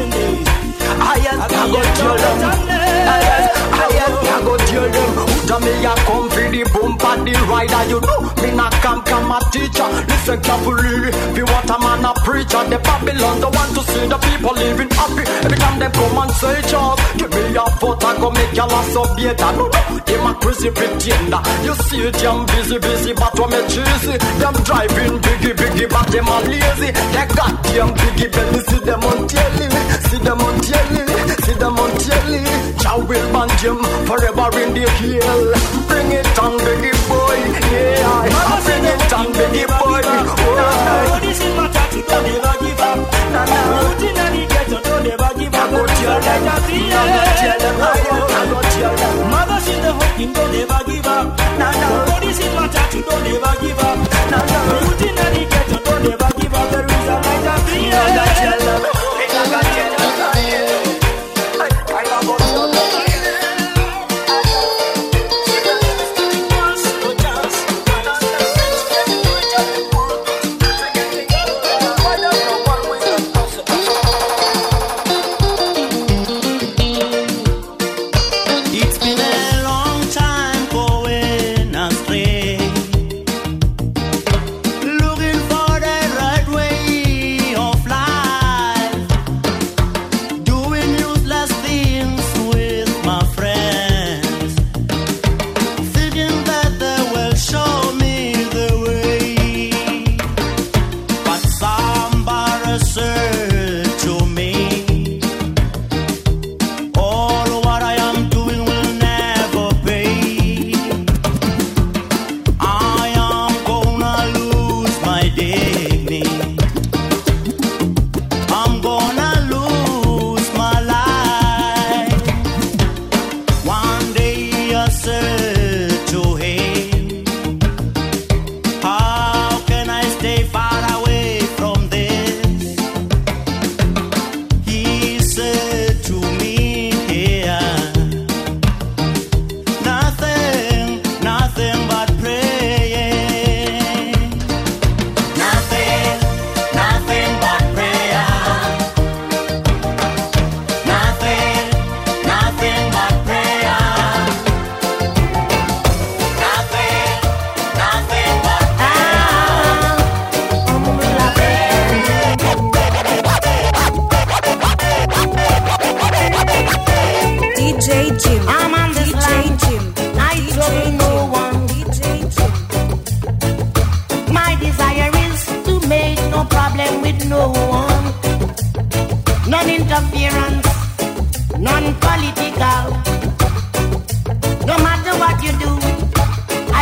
Speaker 16: I am not got tell them. I am not got tell them. Who me a come for the bump and the rider? You know me not come come a teacher. Listen carefully. If you want a man a preacher, the Babylon don't want to see the people living happy. Every time they come and say Charles, give me a vote I go make your last obedient. No no, democracy pretender. You see it, I'm busy busy, but what me cheesy. Them driving biggie biggie, but them are lazy. They got them biggie belly, see them on telly, see them on telly, see them on telly. Jah will ban them forever in the hill. Bring it on, biggie boy, yeah. Bring it on, biggie boy.
Speaker 10: Police in my tattoo, don't never give up. Youth in the ghetto, don't never give up. Like a feeling. Mothers in the home, don't never give up. Police in my tattoo, don't never give up. Youth in the ghetto, don't never give up. There is a like a feeling.
Speaker 15: It's been a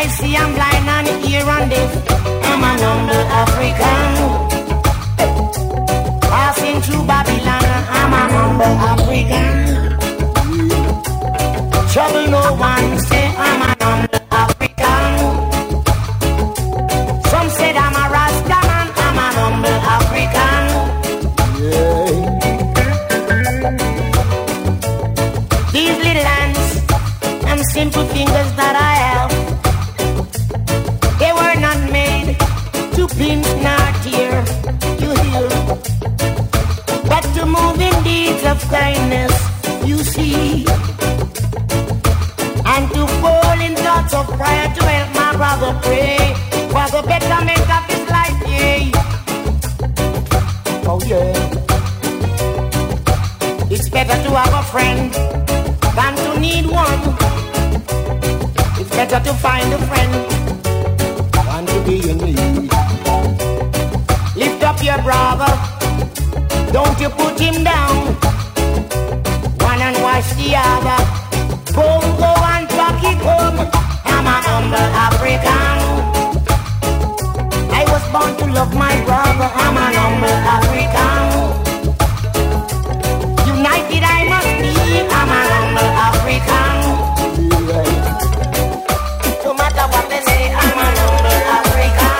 Speaker 17: I see I'm blind and ear and deaf. I'm an humble African. Passing through Babylon, I'm an humble African. Trouble no one say I'm an humble African. Some said I'm a Rasta man, I'm an humble African. These little hands and simple fingers that I have, they were not made to pinch nor tear, you hear, but to move in deeds of kindness, you see, and to fall in thoughts of prayer to help my brother pray for the betterment of his life, yeah. Oh yeah. It's better to have a friend than to need one. It's better to find a friend than to be in need. Lift up your brother, don't you put him down. One and wash the other. Go, go and truck it home. I'm an humble African. I was born to love my brother. I'm an humble African. United I must be. I'm an humble African. No matter what they say, I'm an humble African.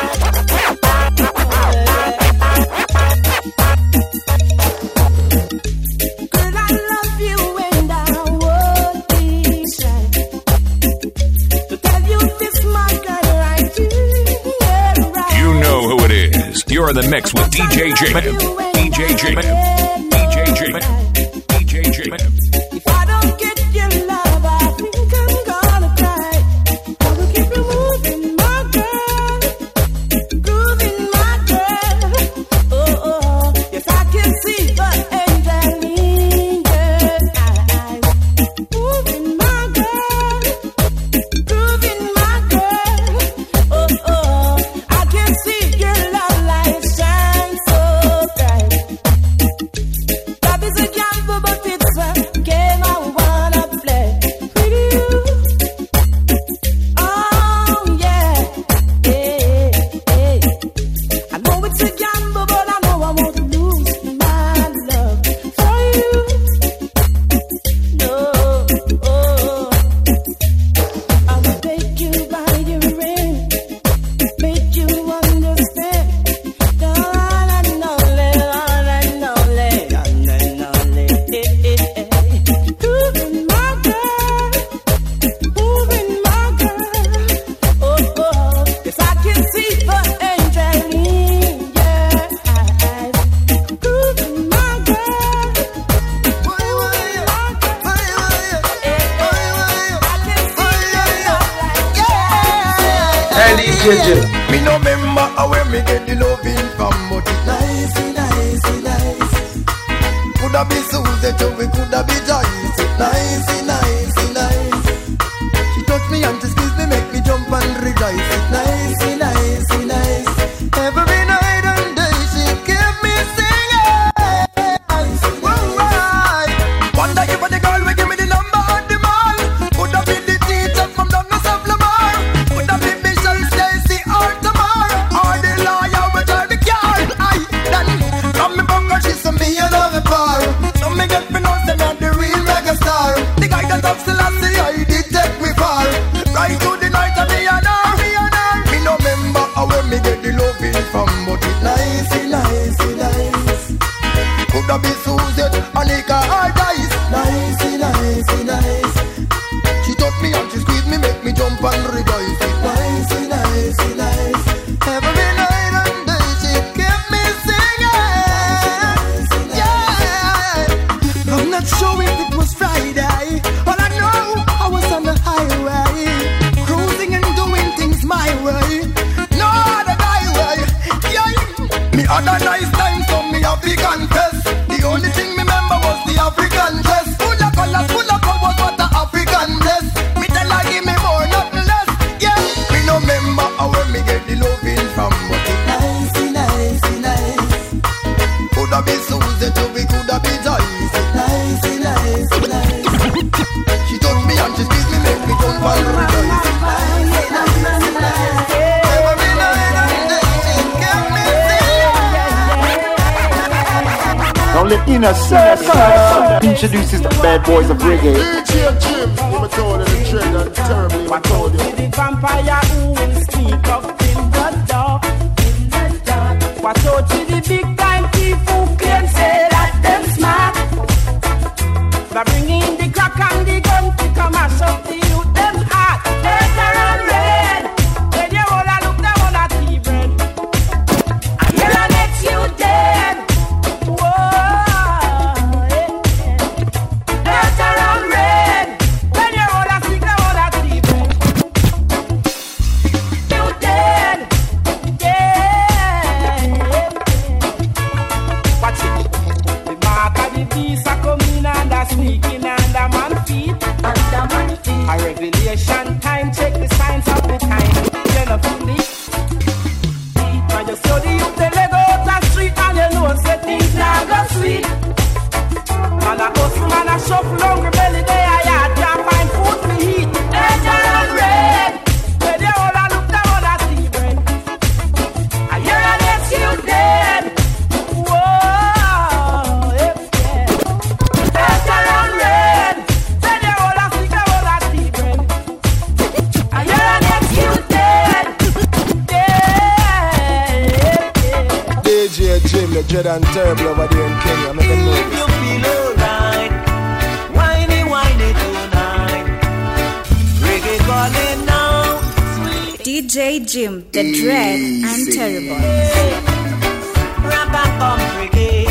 Speaker 6: Girl, I love you and I would be shy to tell you this, my girl, right here, right.
Speaker 1: You know who it is. You're in the mix with D J J-Man. D J J-Man. D J J-Man. D J J-Man.
Speaker 6: If I don't get your love, I think I'm gonna cry. I will keep you moving, my girl, grooving, my girl. Oh, oh, yes, I can see the angel in your eyes. Moving, my girl, grooving, my girl. Oh, oh, I can see your love light shine so bright. Love is a gamble, but it's a game I wanna play with you. Oh yeah, yeah, yeah. I know it's a gamble, but I know I won't lose my love for you. No, oh, I will take you by your ring, make you understand. All I know, all I know, all I know, moving my girl, moving my girl. Oh, oh, yes, I can see the angel in your eyes. Moving my girl, moving my girl. I can see your love like yeah.
Speaker 16: Hey, D J J.
Speaker 11: Me no remember how when me get the loving from, but it's nice, nice, nice. Coulda be Susie, so we coulda be Joyce. Nice, nice, nice. She touch me and she squeeze me, make me jump and rejoice. Nice, nice, nice. Every night and day she keep me singing. Alright. Wonder if the girl will give me the number at the mall. Coulda be the teacher from down the Lamar. Coulda be Michelle Stacy or Tamar, or the lawyer with her the car. Aye, then from me bunker she saw me another bar. So me get me know say I'm the real mega star. The guy that talks to last I did take me far. Right to the night of me and her, me and her. Me no remember how when me get the loving from, but it nice, nice, nice. Coulda be Susie, Anika or Dice. Nice, nice, nice. She touch me and she squeeze me, make me jump and rejoice. Nice, nice, nice. Every night and day she kept me singing. Yeah. I'm not sure if it was Friday, but I know I was on the highway, cruising and doing things my way. No other highway. Yeah. Me had a nice time, so me have to confess. The only thing me remember was the African dress. Full of colors, full of powers, what a African bless. Me tell her give me more, nothing less.
Speaker 16: inner circle introduces the bad boys of reggae.
Speaker 18: D J Jim, you told you the trend and terribly
Speaker 17: What
Speaker 18: told
Speaker 17: told
Speaker 18: you.
Speaker 17: the vampire who will speak up in the dark? In the dark. What told you the big time thief who claim say that them smart? By bringing the crack and the gun to come and shut the youth them heart. Better and red. When you all a look them on a tea bread. And you'll let you dead. Whoa, yeah. Better and red. When you all a stick them on a tea bread. You dead. Yeah. Watch it. The mark of the beast a coming and a sneaking under man feet. Under man feet. A revelation time. Check the signs of the time. You know feel it. When you saw the youth they leg out the street and you know say things now go sweet. Man a hustle, man a shuffle hungry belly they a yard can't find food to eat. Danger and red. When they all a look down on a tea bread. And you're a next you dead. Whoa, yeah, yeah. Danger and red. When they all a stick down on a tea bread. And you're a next you dead.
Speaker 18: D J Jim, the dread and terrible over there in Kenya. Make them know this.
Speaker 19: You feel alright, whiny, whiny tonight. Reggae calling now, sweet.
Speaker 4: D J Jim, the dread and terrible.
Speaker 19: Rap and bump reggae.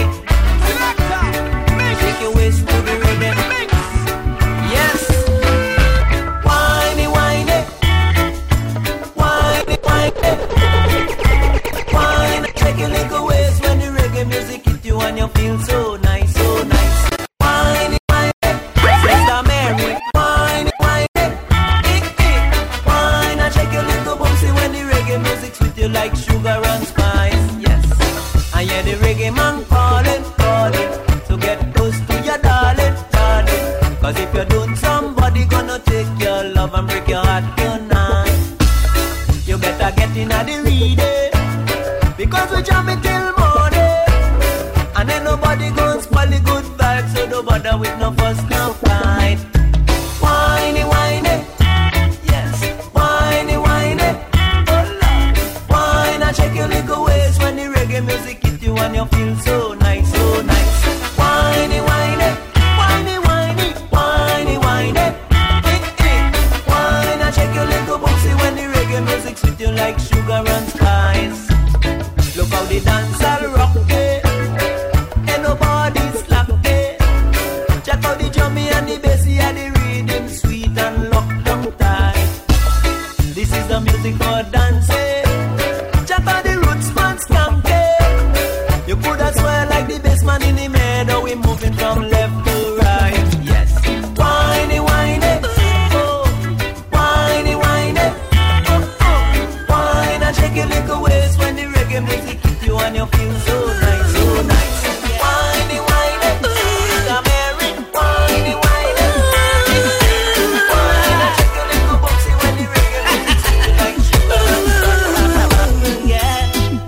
Speaker 19: Take your waist to the rhythm. Yes. Whiny, whiny. Whiny, whiny. Whiny. Take your little waist when the reggae music hit you and you feel so nice, so nice. Whiny, whiny. Sister Mary. Whiny, whiny. Whiny. Take your little bouncy when the reggae music sweet you like sugar and spice. Yes. I hear the reggae man calling, calling. So get close to your darling, darling. Cause if you don't, somebody gonna take your love and break your heart tonight. You better get in at the reading. Because we jam it till morning. And then nobody gonna spoil the good vibes. So don't bother with no fuss, no fight. Whiny, whiny. Yes. Whiny, whiny. Oh Lord. Whiny, check your little waist when the reggae music hit you and you feel so nice, so nice. Whiny, whiny. Whiny, whiny. Whiny, whiny. Whiny, check your little bouncy when the reggae music sweet you like sugar and spice. Look how the dance all rock it. Ain't nobody slap it. Check out the drummy and the bassy and the rhythm sweet and locked down tight. This is the music for dancing. Check out the roots man skanking. You could as well like the bass man in the meadow. We moving from left to right. Yes. Whiny, whiny. Oh. Whiny, whiny. Oh, oh. Whiny, shake your little waist when the reggae music hit you and you feel so nice, so nice. Whiny, whiny. Sister Mary. Whiny, whiny. Whiny, shake your little bouncy when the reggae music hit you like sugar and spice. Yeah.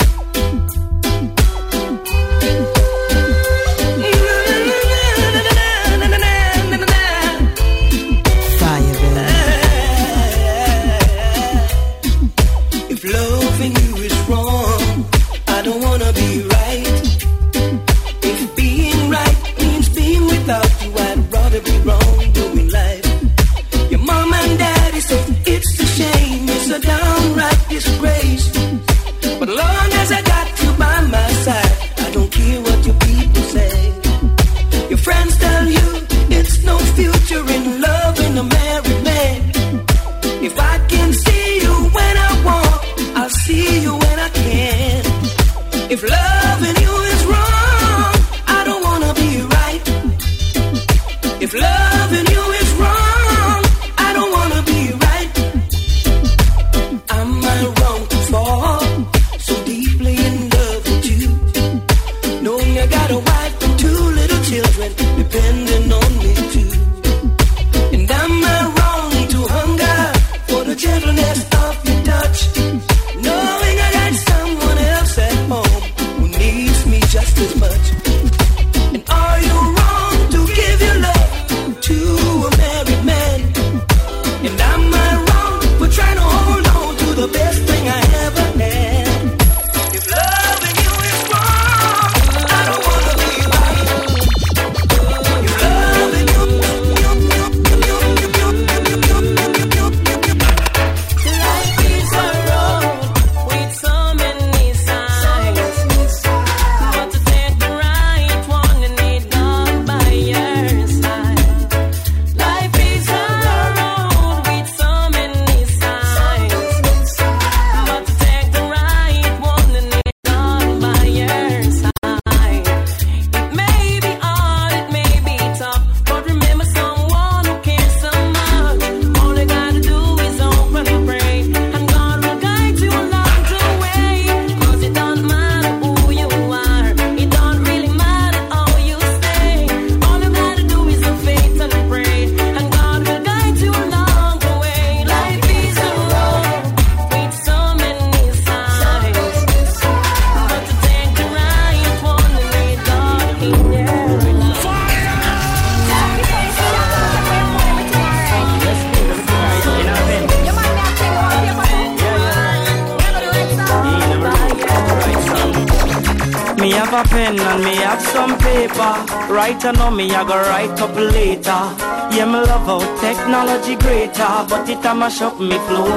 Speaker 15: Fire, baby.
Speaker 10: If loving you is wrong, I don't wanna be right. If being right means being without you, I'd rather be wrong doing life. Your mom and daddy say it's a shame, it's a downright disgrace. But long as I got you by my side, I don't care what your people say. Your friends tell you it's no future in loving a married man. If I can see you when I want, I'll see you when I can. If loving you is wrong, I don't wanna be right. If loving you is wrong, I don't wanna be right. Am I wrong to And am I wrong for trying to hold on to the best thing I ever had? If loving you is wrong, I don't wanna be right. If loving you,
Speaker 19: life is a road with so many signs, but to take the right one, you need God by your side. Life is a road with so many signs, but to take the right one, you need God by your side. It may be hard, it may be tough, but remember someone who cares so much. All you gotta do is open and pray, and God will guide you along the way. Cause it don't matter who you are, it don't really matter how you stay. All you gotta do is have faith and pray, and God will guide you along the way. Life is a road with so many signs, but to take the right one, you need God in your life.
Speaker 15: Me have a pen and me have some paper. Right now me I go write up later. Yeah, me love how technology greater, but it a mash up me flow.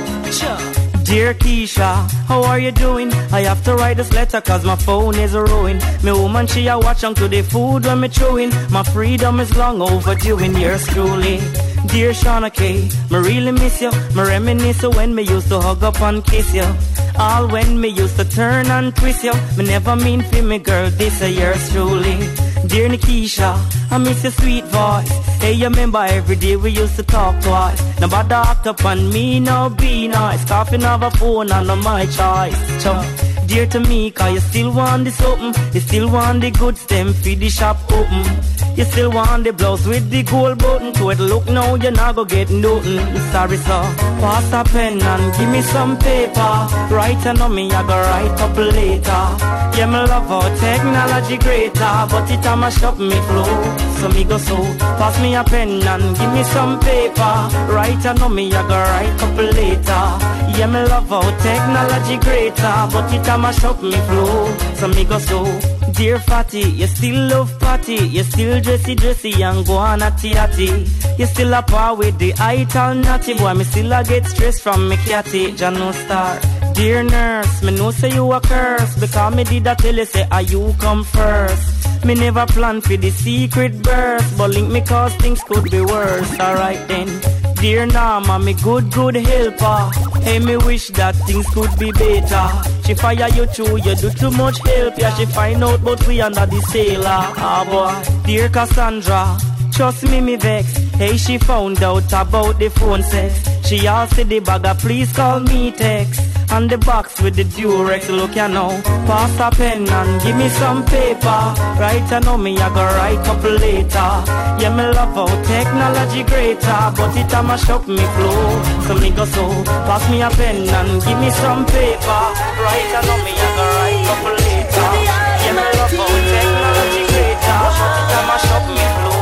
Speaker 15: Dear Keisha, how are you doing? I have to write this letter cause my phone is ruined. Me woman she a watch on to the food when me chewing. My freedom is long overdue in yours truly. Dear Shauna K, me really miss you. Me reminisce when me used to hug up and kiss you. All when me used to turn and twist you. Me never mean for me girl, this a yours truly. Dear Nikisha, I miss your sweet voice. Hey, you remember every day we used to talk twice. Nobody act up on me, no be nice. Coughing of a phone and on my choice. Chum. Dear to me, cause you still want this open. You still want the good stem, feed the shop open. You still want the blouse with the gold button. To it look now, you're not gonna get nothing. Sorry sir, pass a pen and give me some paper. Right on me, I go write up later. Yeah, me love how technology greater, but it a mash up me flow. So me go so, pass me a pen and give me some paper. Right on me, I go write up later. Yeah, me love how technology greater, but it a mash up me flow. So me go so. Dear Fatty, you still love party. You still dressy dressy and go on a tatty. You still a par with the ital natty. Boy, me still a get stressed from me catty. Jano Star. Dear nurse, me know say you a curse, because me did a tell you say ah you come first. Me never planned for the secret burst, but link me cause things could be worse. Alright then. Dear Norma, me good, good helper. Hey, me wish that things could be better. She fire you too, you do too much help. Yeah, she find out but we under the sailor. Ah boy. Dear Cassandra, trust me, me vex. Hey, she found out about the phone sex. She asked the bagger, please call me text. And the box with the Durex, look you know. Pass a pen and give me some paper. Right I know me, I go write up later. Yeah, me love how technology greater, but it a mash up me flow. So me go so, pass me a pen and give me some paper. Right I know me, I go write up later. Yeah, me love how technology greater, but it a mash up me flow.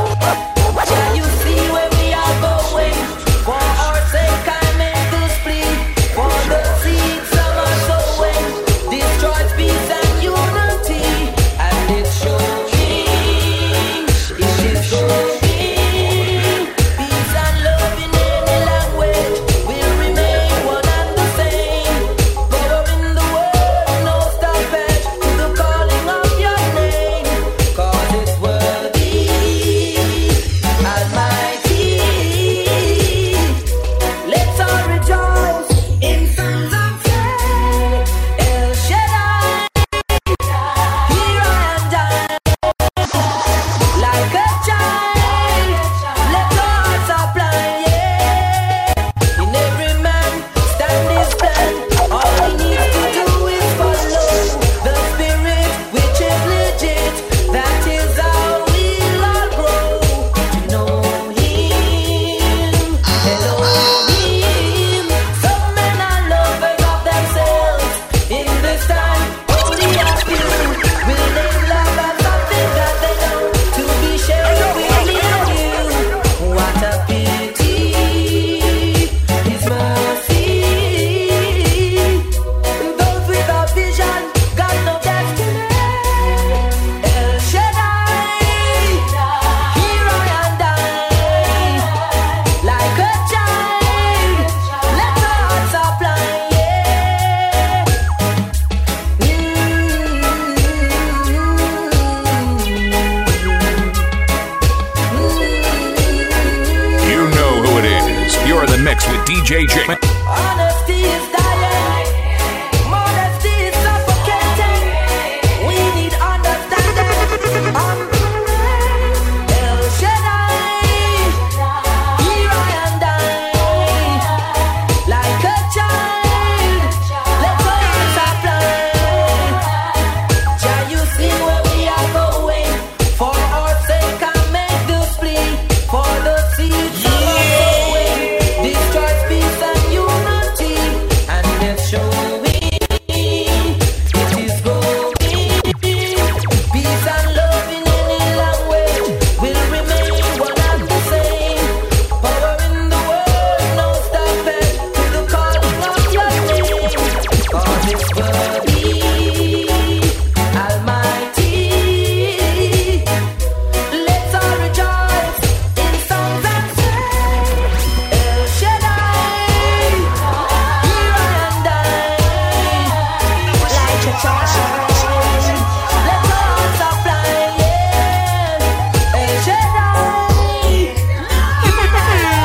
Speaker 19: Can you see where we are going? For our sake I make this plea. For the seeds of our sowing destroys peace and unity. And it's showing, it is showing. Peace and love in any language will remain one and the same. Power in the world, no stoppage to the calling of your name. Cause it's worthy.
Speaker 1: J Jim.
Speaker 10: Honesty is dying. Modesty is suffocating. We need understanding. Um, El Shaddai, here I am dying. Like a child, let our hearts apply. Shall you see where we are going? For our sake, I make this plea. For the seeds of our sowing, destroys peace and unity, and it's showing it is going. Peace and love in any language will remain one and the same. Power in the world, no stopping to the calling of your name. God is worthy, Almighty. Let's all rejoice in songs and sing. El Shaddai, here I am dying. Like a child, let's all supply, yeah. El Shaddai, here I am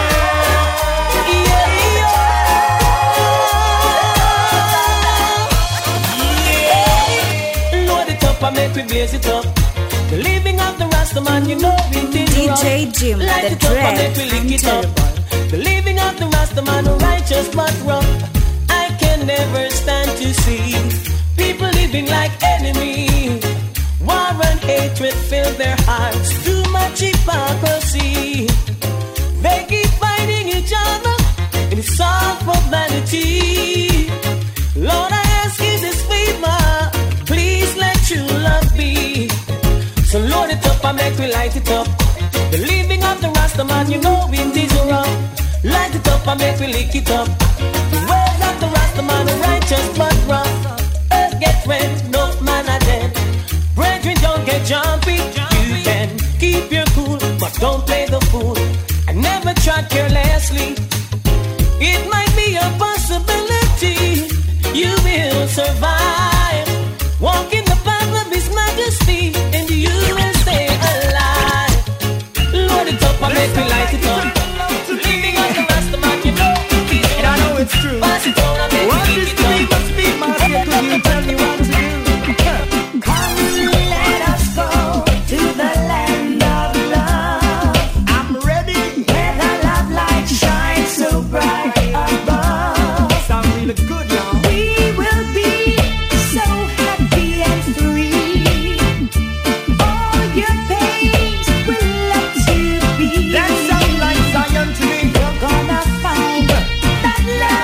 Speaker 10: dying.
Speaker 19: Load it up and make we blaze it up. The living of the Rastaman, you know it is
Speaker 4: D J
Speaker 19: wrong.
Speaker 4: Jim,
Speaker 19: Light
Speaker 4: the
Speaker 19: it up and
Speaker 4: dread
Speaker 19: make we lick it up. The living of the Rastaman, righteous but wrong. I can never stand to see people living like enemies. War and hatred fill their hearts. Too much hypocrisy. They keep fighting each other in soft vanity. Lord, I ask you this favor. Please let true love be. So load it up and make we light it up. The living of the Rastaman, you know it is wrong. Light it up and make we lick it up. The ways of the Rastaman are righteous but wrong. Earth get wet, no man are dead. Brethren, don't get jumpy. You can keep your cool, but don't play the fool. And never tread carelessly. It might be a possibility you will survive. Walk in the path of His Majesty, and you will stay alive. Load it up and make me light it up. Living on the Rastaman, you know it is.
Speaker 10: And I know it's true.
Speaker 19: Pass it on and make
Speaker 10: What
Speaker 19: me
Speaker 10: is
Speaker 19: lick
Speaker 10: to be
Speaker 19: it up.
Speaker 10: must be, Master. Could you tell me what to do?
Speaker 6: Come, let us go to the land of love.
Speaker 10: I'm ready.
Speaker 6: Where the love light shines so bright above.
Speaker 10: Sound really good now.
Speaker 6: We will be so happy and free. All your pains will let you be.
Speaker 10: That sounds like Zion to me.
Speaker 6: You're gonna find that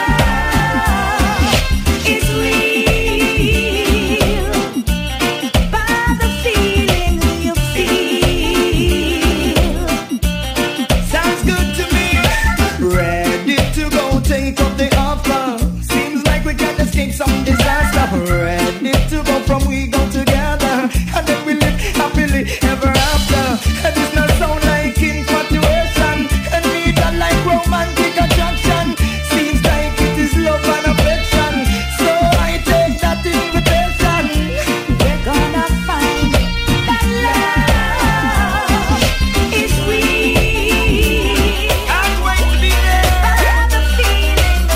Speaker 6: love is real. By the feeling you feel.
Speaker 10: Sounds good to me. Ready to go take up the offer. Seems like we can escape some disaster. Ready to go from we go together. And then we live happily ever after. And it's not sound like infatuation. And neither like romantic attraction. Seems like it is love and affection. So I take that invitation.
Speaker 6: We're gonna find that love is real.
Speaker 10: Can't wait to be there.
Speaker 6: By the feeling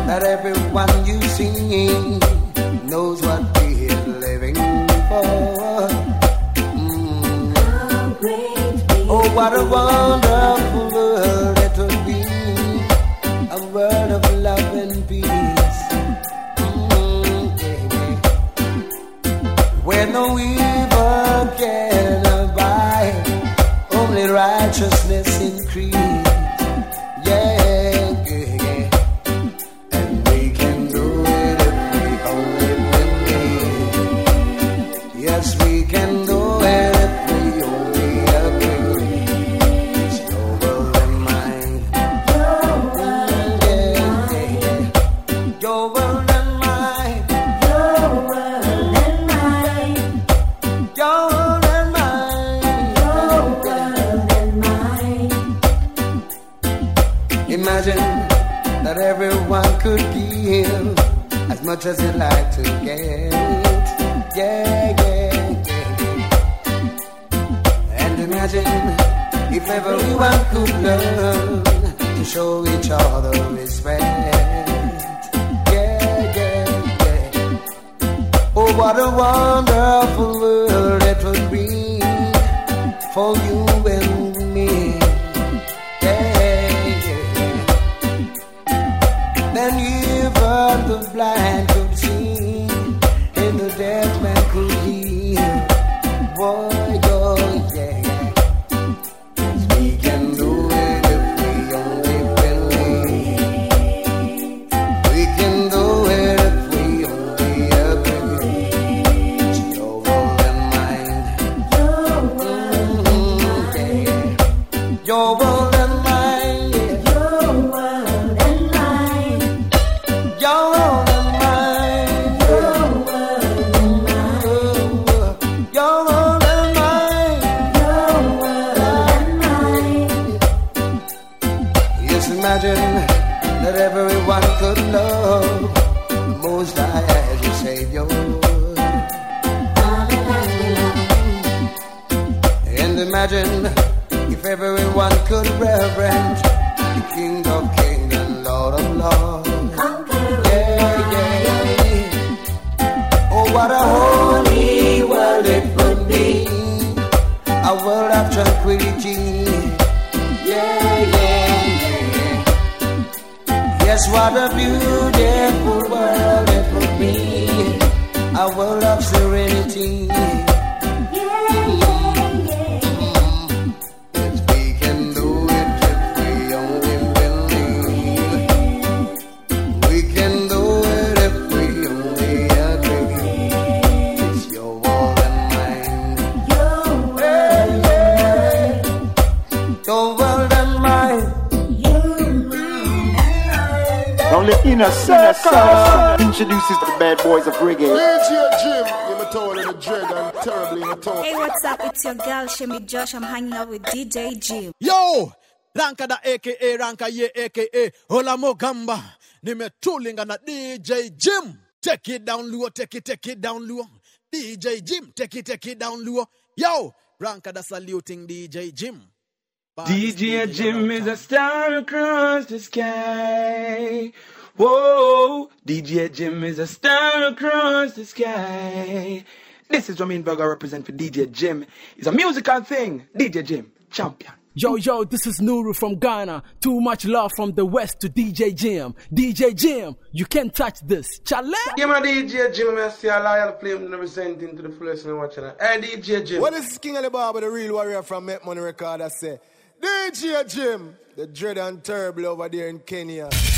Speaker 3: that everyone you see knows what we're living for. Mm. Oh, what a wonderful world it would be, a world of love and peace. Mm, baby. Where no evil can abide, only righteousness increase. Everyone could give as much as you'd like to get. Yeah, yeah, yeah. And imagine if everyone could learn to show each other respect. Yeah, yeah, yeah. Oh, what a wonderful world it would be for you and me. Then even the blind could see, and the deaf man could hear. Boy, oh yeah, we can do it if we only believe. We can do it if we only agree. It's your world and mine. Mm-hmm, yeah. Your world and mine. Imagine that everyone could love the Most High as your Savior. And imagine if everyone could reverence the King of Kings and Lord of Lords. Yeah, yeah. Oh, what a holy world it would be, a world of tranquility. Yeah, yeah. Yes, what a beautiful world it would be, a world of serenity. Yeah, yeah, yeah. If we can do it, if we only believe. We can do it if we only agree. It's your world and mine. Your world and mine. Your world and mine.
Speaker 20: Only inner circle introduces the bad boys of reggae.
Speaker 18: D J Jim, in the tower of the dread and terribly in the tower.
Speaker 4: Hey, what's up? It's your girl Shemi Josh. I'm hanging out with D J Jim.
Speaker 21: Yo, Ranka da aka Ranka ye aka Ola Mogamba. Nime tooling na D J Jim. Take it down low, take it, take it down low. D J Jim, take it, take it down low. Yo, Ranka da saluting D J Jim.
Speaker 13: D J Jim is a star across the sky. Whoa, D J Jim is a star across the sky. This is Ramin Burger represent for D J Jim. It's a musical thing. D J Jim, champion.
Speaker 22: Yo, yo, this is Nuru from Ghana. Too much love from the west to D J Jim. D J Jim, you can't touch this. Chale?
Speaker 23: Yeah, man, D J Jim, I see a loyal flame representing to the fullest and watching it. Hey, D J Jim.
Speaker 18: What is King of the Barber, the real warrior from Make Money Record, I say? D J Jim, the dread and terrible over there in Kenya.